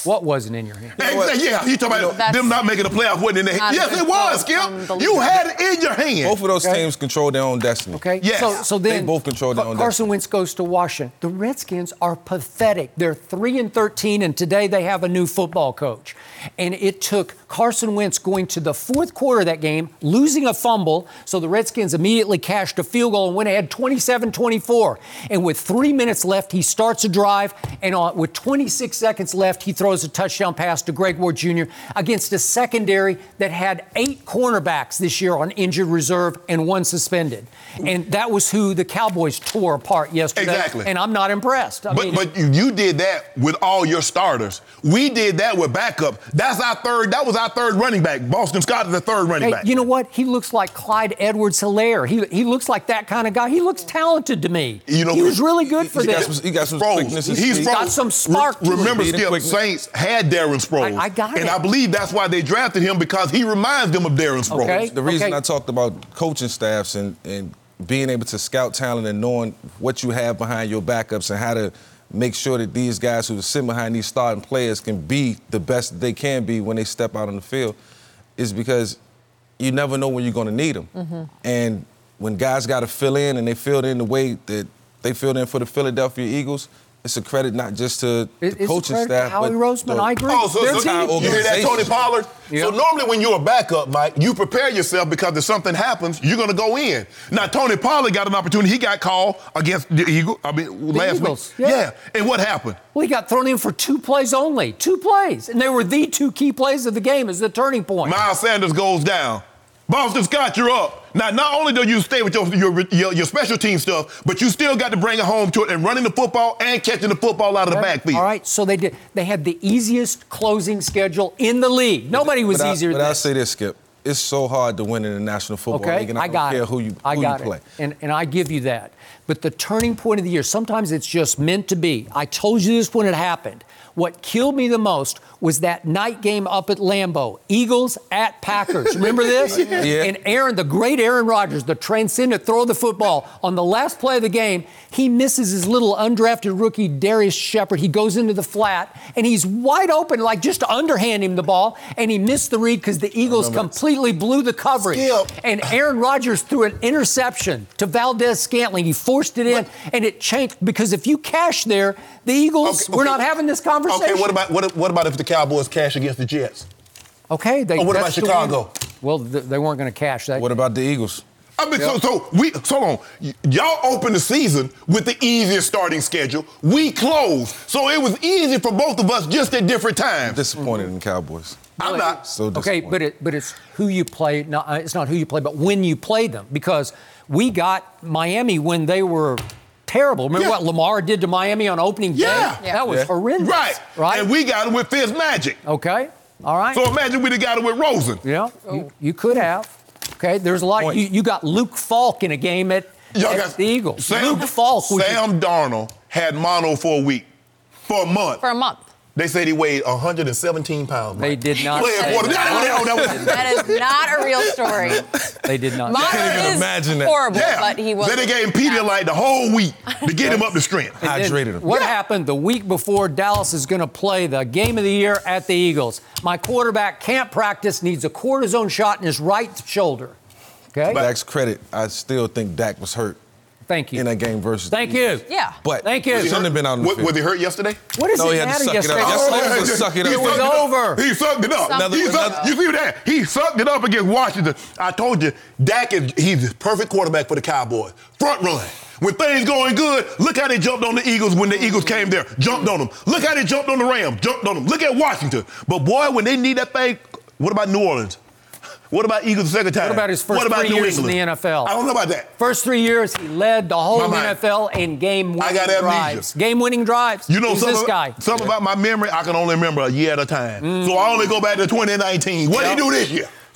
What wasn't in your hand? Exactly, yeah, you talking about That's them not making the playoffs wasn't in their hand. Yes, it was, Skip. You had it in your hand. Both of those Okay. teams control their own destiny. Okay. Yes. So, so then They both control their own Carson destiny. Wentz goes to Washington. The Redskins are pathetic. They're three and thirteen, and today they have a new football coach. And it took Carson Wentz going to the fourth quarter of that game, losing a fumble, so the Redskins immediately cashed a field goal and went ahead twenty-seven twenty-four. And with three minutes left, he starts a drive, and on, with twenty-six seconds left, he throws a touchdown pass to Greg Ward Junior against a secondary that had eight cornerbacks this year on injured reserve and one suspended. And that was who the Cowboys tore apart yesterday. Exactly. And I'm not impressed. I But mean, but you, you did that with all your starters. We did that with backup. That's our third. That was our third running back. Boston Scott is the third running hey, back. you know what? He looks like Clyde Edwards-Helaire. He he looks like that kind of guy. He looks talented to me. You know, he was really good for he got them. some- he got some Sproles. quickness. in He's speed. Sproles. got some spark to Re- him. remember, Speed and Skip, quickness. Saints had Darren Sproles. I- I got and it. I believe that's why they drafted him, because he reminds them of Darren Sproles. Okay. The reason Okay. I talked about coaching staffs and, and being able to scout talent and knowing what you have behind your backups and how to make sure that these guys who sit behind these starting players can be the best that they can be when they step out on the field is because you never know when you're going to need them. Mm-hmm. And when guys got to fill in and they filled in the way that they filled in for the Philadelphia Eagles, it's a credit not just to It- the it's a coaching credit to staff, Howie but Roseman. the- I agree. Oh, so, Their so team. you hear that, Tony Pollard? Yeah. So normally when you're a backup, Mike, you prepare yourself because if something happens, you're going to go in. Now, Tony Pollard got an opportunity. He got called against the Eagles. I mean, last Eagles, week. yeah. And what happened? Well, he got thrown in for two plays only. Two plays. And they were the two key plays of the game as the turning point. Miles Sanders goes down. Boston Scott, you're up. Now, not only do you stay with your, your, your, your special team stuff, but you still got to bring it home to it and running the football and catching the football out of the backfield. All right, so they did. They had the easiest closing schedule in the league. Nobody was but I, easier but than I'll this. say this, Skip. It's so hard to win in the National Football Okay, League, and I, I don't got care it. who you, I who got you play. it, and and I give you that. But the turning point of the year, sometimes it's just meant to be. I told you this when it happened. What killed me the most was that night game up at Lambeau, Eagles at Packers. Remember this? Yeah. And Aaron, the great Aaron Rodgers, the transcendent throw of the football, on the last play of the game, he misses his little undrafted rookie Darius Shepard. He goes into the flat, and he's wide open, like just to underhand him the ball, and he missed the read because the Eagles completely blew the coverage. Skip. And Aaron Rodgers threw an interception to Valdez Scantling. He forced it in, and it changed because if you cash there, the Eagles, Okay, we're okay. not having this conversation. Okay, what about what, what about if the Cowboys cash against the Jets? Okay, they. Or what about that's the one- Chicago? Well, th- they weren't going to cash that. What about the Eagles? I mean, so, so we, so on. Y- Y'all opened the season with the easiest starting schedule. We closed. So it was easy for both of us just at different times. Disappointed in the Cowboys. I'm not. So Okay, disappointed. but it, but it's who you play. Not, uh, it's not who you play, but when you play them. Because we got Miami when they were terrible. Remember Yeah. what Lamar did to Miami on opening day? Yeah. Yeah. That was Yeah. horrendous. Right. Right. And we got it with Fitz Magic. Okay. All right. So imagine we'd have got it with Rosen. yeah. You, you could have. Okay. There's a lot. Point. You, you got Luke Falk in a game at, Y'all at got- the Eagles. Sam, Luke Falk was. Sam Darnold had mono for a week, for a month. For a month. They said he weighed one hundred seventeen pounds. They Mike. did not Playing say quarter- that. No, no, no, no. That is not a real story. They did not. Mono can't even is imagine that. horrible, Yeah. but he was. Then they gave him Pedialyte the whole week to get him up to strength. And then Hydrated him. What Yeah. happened the week before Dallas is going to play the game of the year at the Eagles? My quarterback can't practice, needs a cortisone shot in his right shoulder. Okay? Dak's credit, I still think Dak was hurt Thank you. in that game versus. Thank the you. Eagles. Yeah. But Thank you. he shouldn't have been out on the Was, field. was he hurt yesterday? What does No, it he had to matter suck it up. yesterday? Yesterday Oh, was a suck it up. he It was sucked up. over. He sucked it up. Another- he sucked, another- you see that? He sucked it up against Washington. I told you, Dak is he's the perfect quarterback for the Cowboys. Front run. When things going good, look how they jumped on the Eagles when the Eagles came there. Jumped on them. Look how they jumped on the Rams. Jumped on them. Look at Washington. But boy, when they need that thing, what about New Orleans? What about Eagles the second time? What about his first What about three New years in England? the N F L? I don't know about that. First three years, he led the whole My N man. F L in game-winning I got amnesia. drives. Game-winning drives. You know Who's something, this guy? something about my memory, I can only remember a year at a time. So I only go back to twenty nineteen. What did he do this year?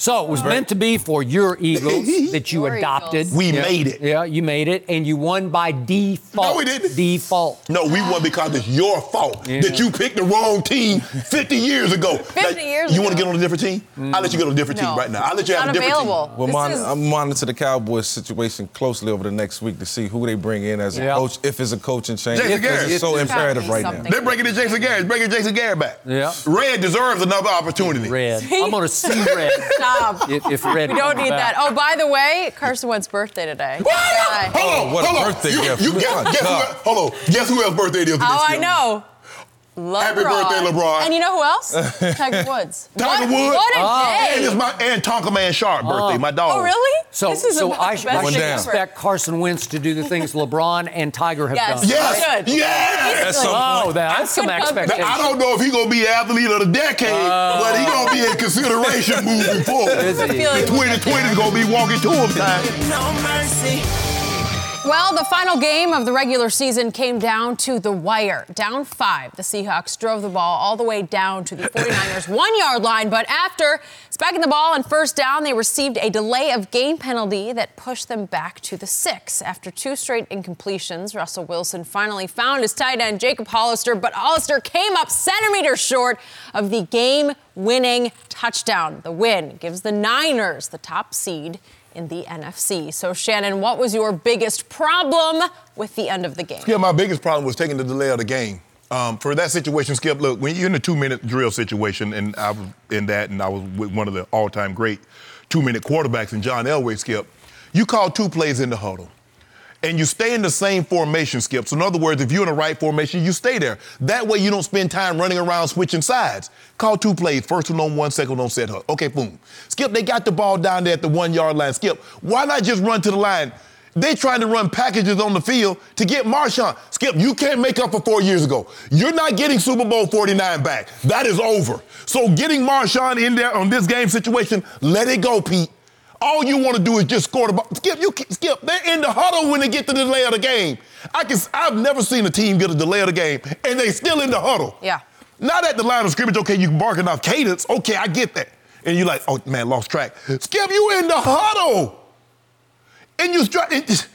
So it was meant to be for your Eagles that you Your adopted. Eagles. We Yeah. made it. Yeah, you made it, and you won by default. No, we didn't. Default. No, we won because it's your fault Yeah. that you picked the wrong team fifty years ago. fifty years You ago. want to get on a different team? I'll let you get on a different No. team right now. I'll let you It's have a not different available. team. Well, This mon- is- I'm monitor the Cowboys situation closely over the next week to see who they bring in as a Yeah. coach, if it's a coaching change. Jason Because Garrett. it's so It's gotta imperative be right something. now. They're bringing in Jason Garrett. Bringing Jason Garrett back. Yeah. Red deserves another opportunity. Red. I'm going to see red. Stop. if, if red We don't comes need back. that. Oh, by the way, Carson Wentz's birthday today. What? Guy. Hold on, what a hold on. birthday you, gift. You guess, My guess who, God. hold on. Guess who else's birthday it is today? Oh, I Skip? know. LeBron. Happy birthday, LeBron. And you know who else? Tiger Woods. Tiger what, Woods. What a And day. it's my and Tonka Man Sharp birthday, my dog. Oh, really? So, this is so about I, the sh- best I One should thing down. ever. expect Carson Wentz to do the things LeBron and Tiger have Yes. done. Yes. Good. Yes. At some Oh, point. that's some Good company. expectation. I don't know if he's going to be athlete of the decade, but he's going to be in consideration moving forward. Is he? The Feeling- twenty twenty is going to be walking to him time. No mercy. Well, the final game of the regular season came down to the wire. Down five, the Seahawks drove the ball all the way down to the 49ers' one-yard line. But after spiking the ball on first down, they received a delay of game penalty that pushed them back to the six. After two straight incompletions, Russell Wilson finally found his tight end, Jacob Hollister, but Hollister came up centimeters short of the game-winning touchdown. The win gives the Niners the top seed in the N F C. So, Shannon, what was your biggest problem with the end of the game? Yeah, my biggest problem was taking the delay of the game. Um, for that situation, Skip, look, when you're in a two-minute drill situation, and I was in that, and I was with one of the all-time great two-minute quarterbacks in John Elway, Skip, you call two plays in the huddle. And you stay in the same formation, Skip. So in other words, if you're in the right formation, you stay there. That way you don't spend time running around switching sides. Call two plays, first one on one, second one on set her. Okay, boom. Skip, they got the ball down there at the one-yard line. Skip, why not just run to the line? They trying to run packages on the field to get Marshawn. Skip, you can't make up for four years ago. You're not getting Super Bowl forty-nine back. That is over. So getting Marshawn in there on this game situation, let it go, Pete. All you want to do is just score the ball. Skip, you can, Skip, they're in the huddle when they get to the delay of the game. I can, I've never seen a team get a delay of the game, and they still in the huddle. Yeah. Not at the line of scrimmage, okay, you barking off cadence. Okay, I get that. And you're like, oh, man, lost track. Skip, you in the huddle. And you start, it, this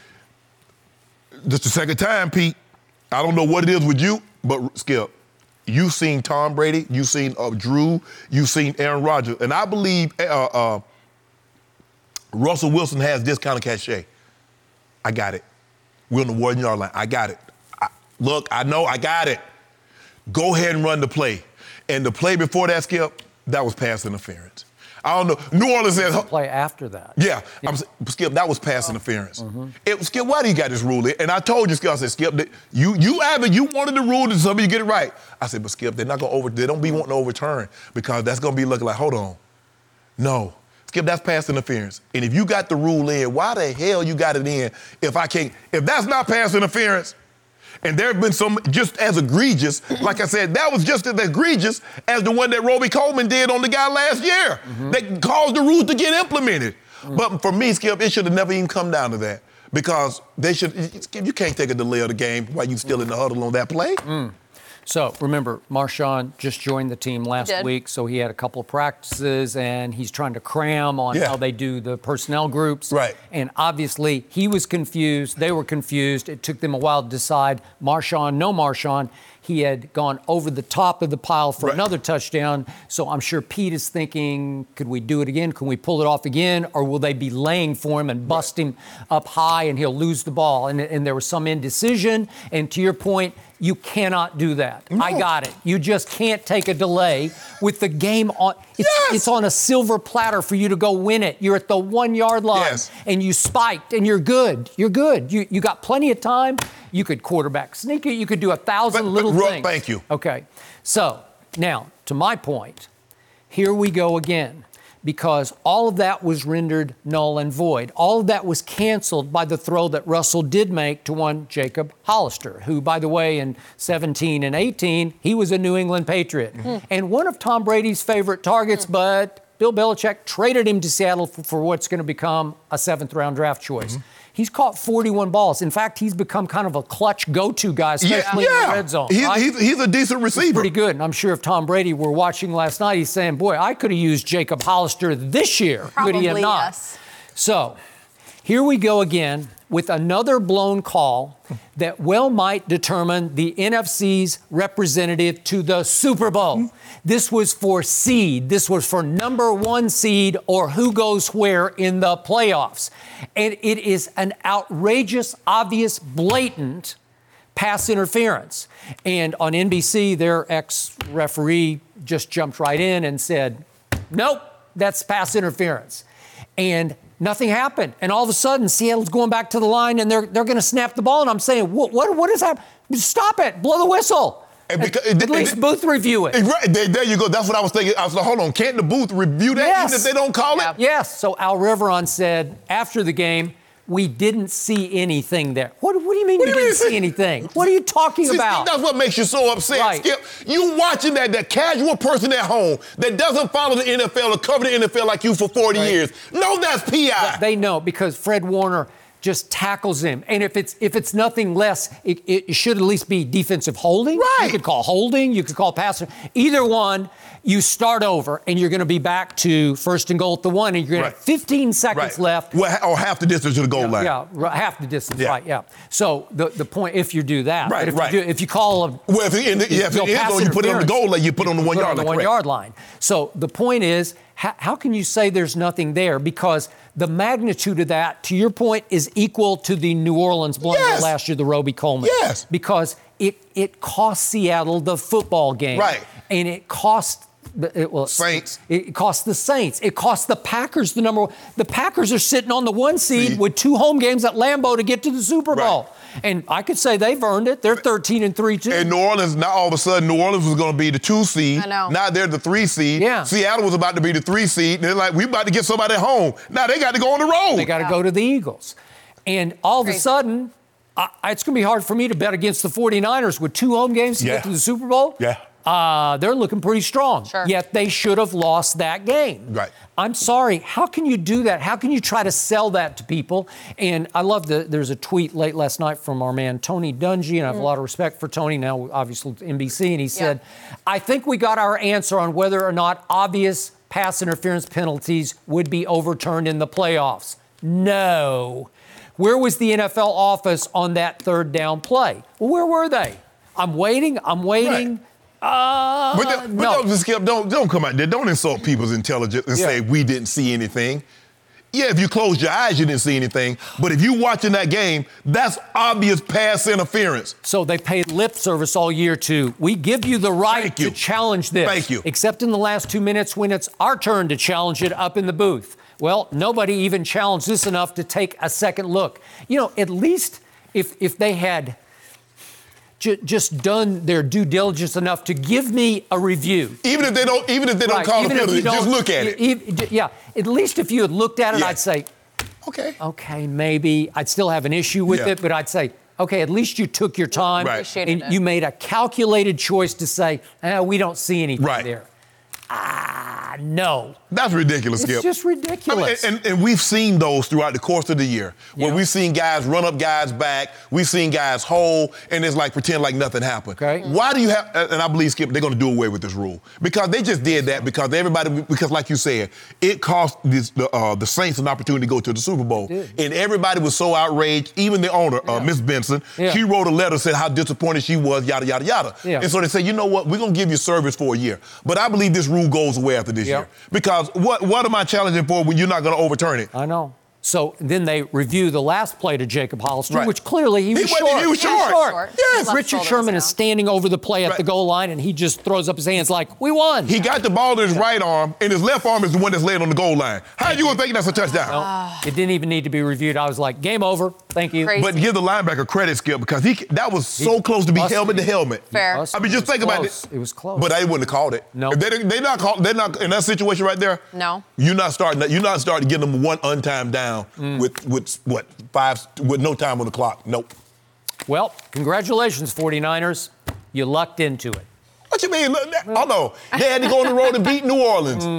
the second time, Pete. I don't know what it is with you, but Skip, you've seen Tom Brady, you've seen uh, Drew, you've seen Aaron Rodgers, and I believe uh, uh, Russell Wilson has this kind of cachet. I got it. We're on the one-yard line. I got it. I, look, I know I got it. Go ahead and run the play. And the play before that, Skip, that was pass interference. I don't know. New Orleans says, Play after that. yeah, I'm, Skip, that was pass interference. It, Skip, why do you got this rule? And I told you, Skip, I said, Skip, that you you Abbott, you wanted the rule to somebody get it right. I said, but Skip, they're not gonna over, they don't be wanting to overturn because that's gonna be looking like, hold on, no, Skip, that's pass interference. And if you got the rule in, why the hell you got it in? If I can't, if that's not pass interference. And there have been some just as egregious, like I said, that was just as egregious as the one that Roby Coleman did on the guy last year mm-hmm. that caused the rules to get implemented. Mm-hmm. But for me, Skip, it should have never even come down to that because they should, Skip, you can't take a delay of the game while you still in the huddle on that play. Mm. So remember, Marshawn just joined the team last week, so he had a couple of practices, and he's trying to cram on yeah. how they do the personnel groups. Right. And obviously, he was confused. They were confused. It took them a while to decide. Marshawn, no Marshawn. He had gone over the top of the pile for right. another touchdown. So I'm sure Pete is thinking, could we do it again? Can we pull it off again? Or will they be laying for him and bust right. him up high and he'll lose the ball? And, and there was some indecision. And to your point, you cannot do that. No. I got it. You just can't take a delay with the game on. It's, yes. it's on a silver platter for you to go win it. You're at the one-yard line, yes. and you spiked, and you're good. You're good. You you got plenty of time. You could quarterback sneak it. You could do a thousand but, little but, things. Thank you. Okay. So now, to my point, here we go again. Because all of that was rendered null and void. All of that was canceled by the throw that Russell did make to one Jacob Hollister, who, by the way, in seventeen and eighteen, he was a New England Patriot. Mm. And one of Tom Brady's favorite targets, mm. but Bill Belichick traded him to Seattle for, for what's going to become a seventh-round draft choice. Mm-hmm. He's caught forty-one balls. In fact, he's become kind of a clutch go-to guy, especially yeah. in the red zone. He's, right? he's, he's a decent receiver. He's pretty good. And I'm sure if Tom Brady were watching last night, he's saying, boy, I could have used Jacob Hollister this year. Probably, could he have not? Yes. So here we go again with another blown call that well might determine the N F C's representative to the Super Bowl. This was for seed. This was for number one seed or who goes where in the playoffs. And it is an outrageous, obvious, blatant pass interference. And on N B C, their ex-referee just jumped right in and said, nope, that's pass interference. And nothing happened. And all of a sudden, Seattle's going back to the line, and they're they're going to snap the ball. And I'm saying, what what, what is that? Stop it. Blow the whistle. And because, at, at least and, booth review it. Right, there, there you go. That's what I was thinking. I was like, hold on. Can't the booth review that Yes. even if they don't call Yeah. it? Yes. So Al Riveron said after the game, we didn't see anything there. What, what do you mean What you do you didn't mean? see anything? What are you talking See, about? That's what makes you so upset, Right. Skip. You watching that, that casual person at home that doesn't follow the N F L or cover the N F L like you for forty Right. years. No, that's P I. They know because Fred Warner just tackles him. And if it's if it's nothing less, it, it should at least be defensive holding. Right. You could call holding. You could call passer. Either one, you start over, and you're going to be back to first and goal at the one, and you're going Right. to have fifteen seconds Right. left. Well, or half the distance to the goal line. Yeah, right, half the distance, Yeah. right, yeah. So the, the point, if you do that. Right, but if right. You do, if you call a... Well, if it, in the, yeah, if you'll it ends pass on, you put it on the interference. goal line, you put it on the one Put it yard on the line. one correct. yard line. So the point is, how, how can you say there's nothing there? Because the magnitude of that, to your point, is equal to the New Orleans blunder Yes. last year, the Roby Coleman. Yes. Because it it cost Seattle the football game. Right. And it cost the it, well, Saints. It cost the Saints. It cost the Packers the number one. The Packers are sitting on the one seed See? with two home games at Lambeau to get to the Super Right. Bowl. And I could say they've earned it. They're thirteen and three too. And New Orleans, now all of a sudden, New Orleans was going to be the two seed. I know. Now they're the three seed. Yeah. Seattle was about to be the three seed. And they're like, we about to get somebody at home. Now they got to go on the road. They got to go to the Eagles. And all of a Crazy. sudden, I, it's going to be hard for me to bet against the 49ers with two home games to Yeah. get to the Super Bowl. Yeah. Uh, they're looking pretty strong. Sure. Yet they should have lost that game. Right. I'm sorry. How can you do that? How can you try to sell that to people? And I love the, there's a tweet late last night from our man Tony Dungy, and I have a lot of respect for Tony now, obviously with N B C, and he said, I think we got our answer on whether or not obvious pass interference penalties would be overturned in the playoffs. No. Where was the N F L office on that third down play? Well, where were they? I'm waiting. I'm waiting. Uh, But, the, but no. don't, just Skip, don't, don't come out there. Don't insult people's intelligence and Yeah. say we didn't see anything. Yeah, if you closed your eyes, you didn't see anything. But if you watching that game, that's obvious pass interference. So they paid lip service all year to, we give you the right Thank to you. challenge this. Thank you. Except in the last two minutes when it's our turn to challenge it up in the booth. Well, nobody even challenged this enough to take a second look. You know, at least if if they had ju- just done their due diligence enough to give me a review. Even if they don't, even if they don't Right, call a even if penalty, you don't- just look at it. e- e- Yeah, at least if you had looked at it, Yeah. I'd say, Okay. okay, maybe. I'd still have an issue with Yeah. it, but I'd say, okay, at least you took your time Right. Appreciated and it. you made a calculated choice to say, eh, we don't see anything Right. there. Ah, no. That's ridiculous, It's Skip. just I mean, ridiculous. and, and we've seen those throughout the course of the year, where Yeah. we've seen guys run up guys' back, we've seen guys hold, and it's like pretend like nothing happened. Okay. Why do you have? And I believe Skip, they're going to do away with this rule because they just did that because everybody, because like you said, it cost this, the uh, the Saints an opportunity to go to the Super Bowl, did. and everybody was so outraged. Even the owner, uh, Miss Benson, Yeah. she wrote a letter said how disappointed she was, yada yada yada. Yeah. And so they said, you know what, we're going to give you service for a year, but I believe this rule goes away after this Yeah. year because what what am I challenging for when you're not going to overturn it? I know. So then they review the last play to Jacob Hollister, Right. which clearly he He was wasn't- short. he was short. Short. Yes. Left Richard shoulder Sherman was is down. standing over the play at Right. the goal line, and he just throws up his hands like, we won. He got the ball in his right arm, and his left arm is the one that's laying on the goal line. How you gonna think that's a touchdown? No, it didn't even need to be reviewed. I was like, game over. Thank you. Crazy. But give the linebacker credit, Skip, because he that was so close to be busted helmet to him. helmet. Fair. Busted. I mean, just It was think about close. it. It was close. But they wouldn't have called it. No. If They, they not call, they're not in that situation right there. No. You're not starting. You're not starting to get them one untimed down Mm. with with what five with no time on the clock. Nope. Well, congratulations, 49ers. You lucked into it. What you mean? Look, that- oh no, they had to go on the road and beat New Orleans.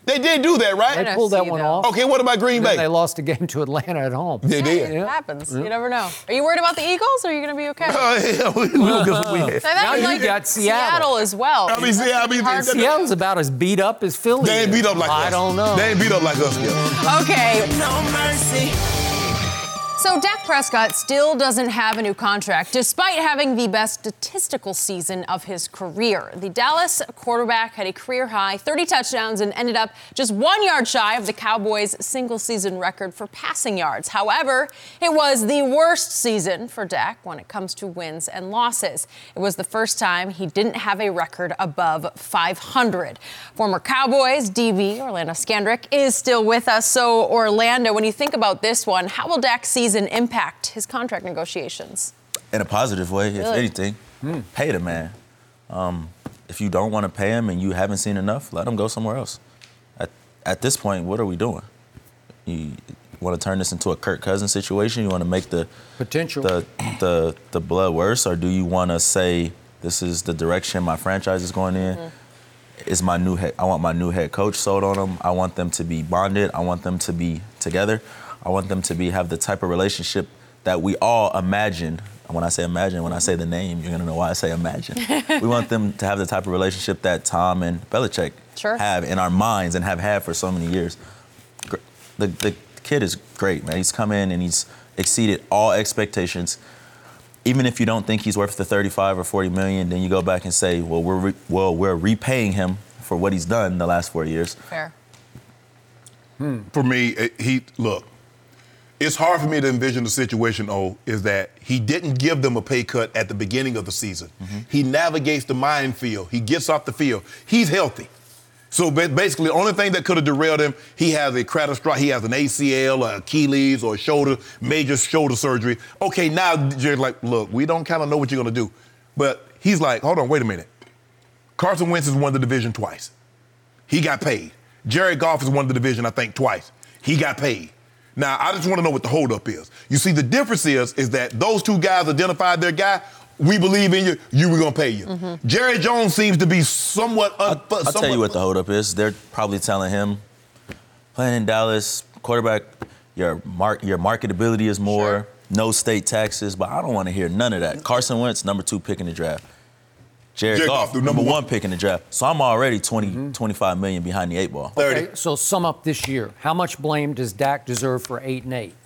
They did do that, right? They pulled that one off. Okay, what about Green Then Bay? They lost a game to Atlanta at home. They did. It happens. You never know. Are you worried about the Eagles, or are you going to be okay? Oh, yeah, we, we'll get what we had. So that Now was you like got Seattle. Seattle as well. I mean, see, I mean, Hard to- Seattle's about as beat up as Philly. they ain't beat up like I us. I don't know. They ain't beat up like us yet. Okay. No mercy. So Dak Prescott still doesn't have a new contract, despite having the best statistical season of his career. The Dallas quarterback had a career-high thirty touchdowns and ended up just one yard shy of the Cowboys' single-season record for passing yards. However, it was the worst season for Dak when it comes to wins and losses. It was the first time he didn't have a record above five hundred. Former Cowboys D B Orlando Scandrick is still with us. So, Orlando, when you think about this one, how will Dak's season impact his contract negotiations? In a positive way, if Really? anything. Hmm. Pay the man. Um, if you don't want to pay him and you haven't seen enough, let him go somewhere else. At, at this point, what are we doing? You want to turn this into a Kirk Cousins situation? You want to make the Potential. the the the blood worse, or do you want to say this is the direction my franchise is going in? Mm-hmm. Is my new head? I want my new head coach sold on them. I want them to be bonded. I want them to be together. I want them to be have the type of relationship that we all imagine. When I say imagine, when I say the name, you're gonna know why I say imagine. We want them to have the type of relationship that Tom and Belichick Sure. have in our minds and have had for so many years. Gr- The, the kid is great, man. He's come in and he's exceeded all expectations. Even if you don't think he's worth the thirty-five or forty million, then you go back and say, well, we're re- well, we're repaying him for what he's done the last four years. Fair. For me, it- he look. It's hard for me to envision the situation, oh, is that he didn't give them a pay cut at the beginning of the season. Mm-hmm. He navigates the minefield. He gets off the field. He's healthy. So ba- basically, the only thing that could have derailed him, he has a catastrophic, he has an A C L, or Achilles, or a shoulder, major shoulder surgery. Okay, now Jerry's like, look, we don't kind of know what you're going to do. But he's like, hold on, wait a minute. Carson Wentz has won the division twice. He got paid. Jared Goff has won the division, I think, twice. He got paid. Now, I just want to know what the holdup is. You see, the difference is, is that those two guys identified their guy. We believe in you. You were going to pay you. Mm-hmm. Jerry Jones seems to be somewhat... Un- I'll, I'll somewhat tell you what the holdup is. They're probably telling him, playing in Dallas, quarterback, your mark, your marketability is more, Sure. no state taxes, but I don't want to hear none of that. Carson Wentz, number two pick in the draft. Jared, Jared Goff, Goff, the number, number one one. pick in the draft. So I'm already twenty, twenty-five million behind the eight ball. thirty. Okay, so sum up this year. How much blame does Dak deserve for eight and eight?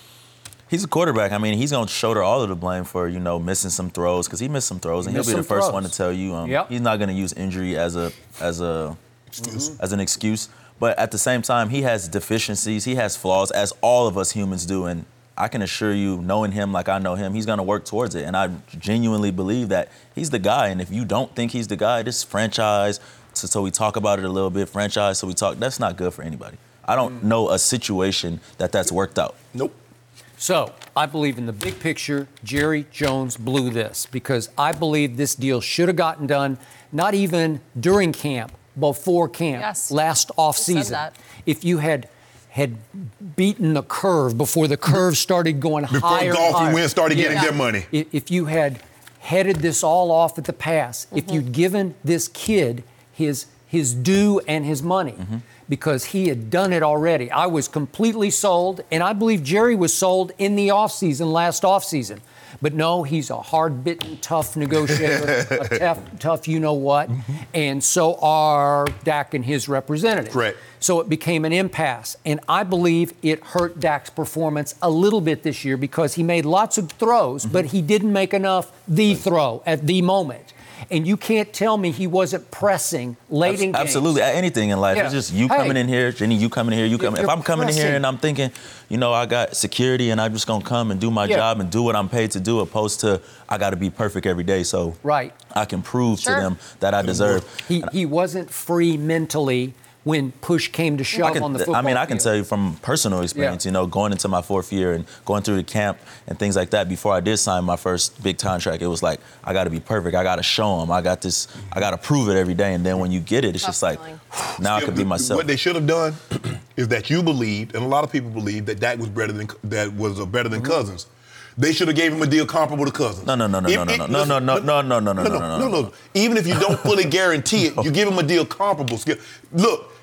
He's a quarterback. I mean, he's going to shoulder all of the blame for, you know, missing some throws, because he missed some throws, and he'll Missed be the some first throws. one to tell you. Um, Yep. He's not going to use injury as a as a Excuse. as an excuse. But at the same time, he has deficiencies. He has flaws, as all of us humans do. And I can assure you, knowing him like I know him, he's going to work towards it. And I genuinely believe that he's the guy. And if you don't think he's the guy, this franchise, so, so we talk about it a little bit, franchise, so we talk, that's not good for anybody. I don't know a situation that that's worked out. Nope. So I believe in the big picture, Jerry Jones blew this because I believe this deal should have gotten done not even during camp, before camp, Yes. last said offseason. that. If you had had beaten the curve before the curve started going Before higher, Goff and higher. Wentz started getting Yeah. their money. I- If you had headed this all off at the pass, Mm-hmm. if you'd given this kid his his due and his money, Mm-hmm. because he had done it already, I was completely sold, and I believe Jerry was sold in the offseason, last offseason. But no, he's a hard-bitten, tough negotiator, a tough, tough you-know-what, and so are Dak and his representatives. Correct. So it became an impasse, and I believe it hurt Dak's performance a little bit this year because he made lots of throws, but he didn't make enough the throw at the moment. And you can't tell me he wasn't pressing late in games. Absolutely, anything in life. Yeah. It's just you Hey. coming in here, Jenny, you coming in here, you coming. If You're I'm coming in here pressing. and I'm thinking, you know, I got security and I'm just gonna come and do my Yeah. job and do what I'm paid to do, opposed to I got to be perfect every day, so Right. I can prove Sure. to them that I deserve. He, he wasn't free mentally when push came to shove I, can, on the I football mean, I can field. tell you from personal experience, Yeah. you know, going into my fourth year and going through the camp and things like that. Before I did sign my first big contract, it was like, I got to be perfect. I got to show them. I got this. I got to prove it every day. And then when you get it, it's Tough just like, feeling. now I Yeah, could be the- myself. What they should have done is that you believed, and a lot of people believed, that Dak was better than that was uh, better than Cousins. They should have gave him a deal comparable to Cousins. No, no, no, no, If no, no, it- no, no, listen, no, no, no, no, no, no, no, no, no, no. Even if you don't fully guarantee it, you give him a deal comparable. Look,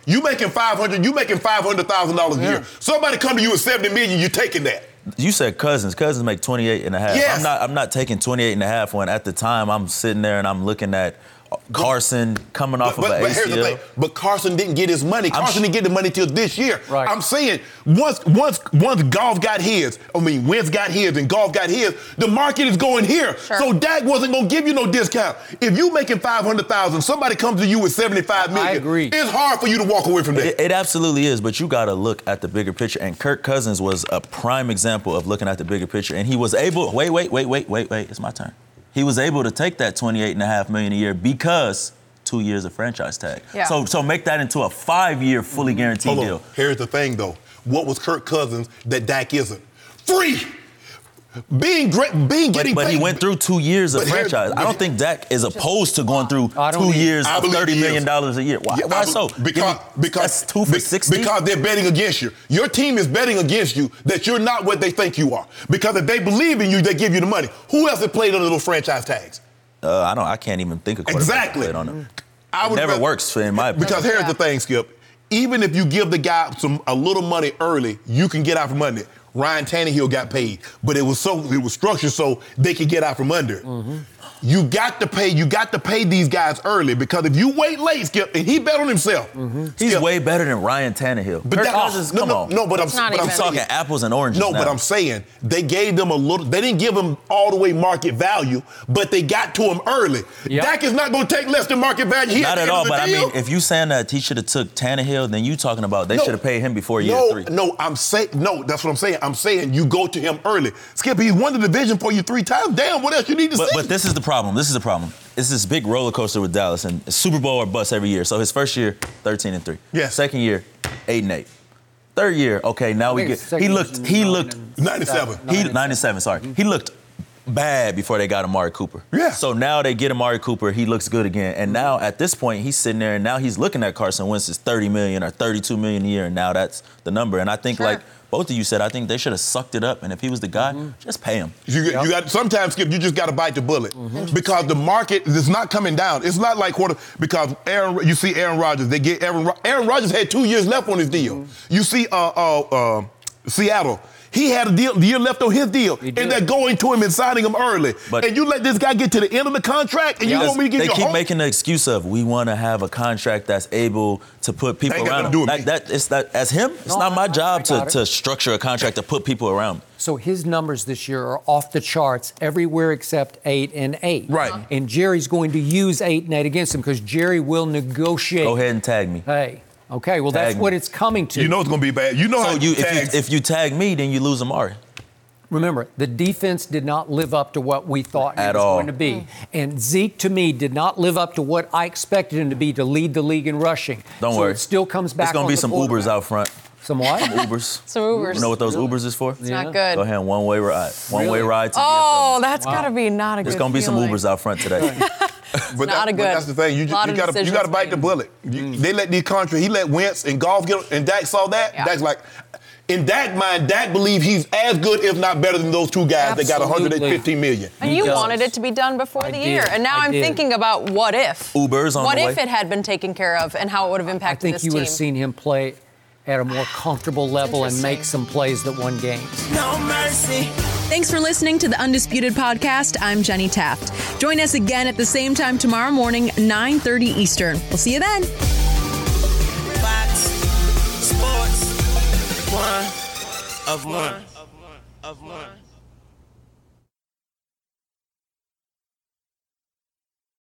You making five hundred. You making five hundred thousand dollars a Yeah. year. Somebody come to you with seventy million. You taking that? You said Cousins. Cousins make twenty-eight and a half. Yes. I'm not I'm not taking twenty-eight and a half when at the time I'm sitting there and I'm looking at Carson coming off but, of but, an but A C L. here's the thing. But Carson didn't get his money. I'm Carson sh- didn't get the money till this year. Right. I'm saying once once once Goff got his, I mean Wentz got his and Goff got his, the market is going here. Sure. So Dak wasn't gonna give you no discount. If you making five hundred thousand, somebody comes to you with seventy-five million. I agree. It's hard for you to walk away from that. It, it absolutely is, but you got to look at the bigger picture. And Kirk Cousins was a prime example of looking at the bigger picture. And he was able. Wait, wait, wait, wait, wait, wait. It's my turn. He was able to take that twenty-eight and a half million a year because two years of franchise tag. Yeah. So, so make that into a five-year fully guaranteed Hold deal. on. Here's the thing, though. What was Kirk Cousins that Dak isn't? Free. Being great, being But, getting but paid. he went through two years of But here- franchise. I don't think Dak is opposed to going through I don't two either. years I of believe thirty he million is. dollars a year. Why, Yeah, why I- so? Because, Give me- because that's two for be- sixty. Because they're betting against you. Your team is betting against you that you're not what they think you are. Because if they believe in you, they give you the money. Who else has played under those franchise tags? Uh, I don't. I can't even think of quarterback that Exactly. played on them. I It would never rather- works in my opinion. Because here's Yeah. the thing, Skip. Even if you give the guy some a little money early, you can get out from under it. Ryan Tannehill got paid, but it was so it was structured so they could get out from under it. Mm-hmm. You got to pay. You got to pay these guys early because if you wait late, Skip, and he bet on himself. Mm-hmm. He's Skip, way better than Ryan Tannehill. But Kirk that- Cousins, no, come no, on. no, but I'm, It's not but I'm even. I'm talking saying, apples and oranges no, now. but I'm saying they gave them a little. They didn't give them all the way market value, but they got to him early. Yep. Dak is not going to take less than market value. He Not the at end all, of the but I deal. mean, if you saying that he should have took Tannehill, then you talking about they No. should have paid him before year no, three. No, I'm saying no. That's what I'm saying. I'm saying you go to him early. Skip, he's won the division for you three times. Damn, what else you need to But, see? but this is the problem. This is the problem. It's this big roller coaster with Dallas and it's Super Bowl or bust every year. So his first year, thirteen and three. Yes. Second year, eight and eight. Third year, okay, now we think get. his second He year looked. was He nine looked. and ninety-seven. He ninety-seven. Sorry, he looked bad before they got Amari Cooper. Yeah. So now they get Amari Cooper. He looks good again. And now at this point, he's sitting there and now he's looking at Carson Wentz's thirty million or thirty-two million a year, and now that's the number. And I think Sure. like both of you said, I think they should have sucked it up. And if he was the guy, just pay him. You, you got sometimes, Skip. You just got to bite the bullet because the market is not coming down. It's not like quarter because Aaron. You see Aaron Rodgers. They get Aaron. Ro- Aaron Rodgers had two years left on his deal. You see, uh, uh, uh, Seattle. He had a deal, the year left on his deal, and did. they're going to him and signing him early. But- and you let this guy get to the end of the contract, and you Because want me to give they you a keep home? making the excuse of we want to have a contract that's able to put people Ain't got around nothing him. to do with That, that, it's not, as him, it's No, not I- my I- job I to, got it. to structure a contract to put people around him. So his numbers this year are off the charts everywhere except eight and eight. Right. And Jerry's going to use eight and eight against him because Jerry will negotiate. Go ahead and tag me. Hey, okay, well, Tag that's me. what it's coming to. You know it's going to be bad. You know So how you, if tags- you if you tag me, then you lose Amari. Remember, the defense did not live up to what we thought it At was all. going to be. And Zeke, to me, did not live up to what I expected him to be to lead the league in rushing. Don't so worry. it still comes back There's gonna on be the some Ubers quarterback. out front. Some what? Ubers. Some Ubers. You know what those Ubers is for? It's not good. Go ahead, one way ride. One way Really? ride to Oh, D F W. that's got to be not a good There's gonna be some feeling. Ubers out front today. But, not a but good- that's the thing. You, lot you of got to you decisions got to bite the made. bullet. You, They let these contracts. He let Wentz and Goff get, and Dak saw that. Yeah. Dak's like, in Dak's mind, Dak believe he's as good, if not better, than those two guys that got one hundred fifteen million. And He you does. wanted it to be done before I the did. year. And now I I'm did. thinking about what if. Ubers on What the if way. it had been taken care of and how it would have I impacted think this you team. would have seen him play at a more comfortable level and make some plays that won games. No mercy. Thanks for listening to the Undisputed Podcast. I'm Jenny Taft. Join us again at the same time tomorrow morning, nine thirty Eastern. We'll see you then. Fox Sports. One of one. Of one.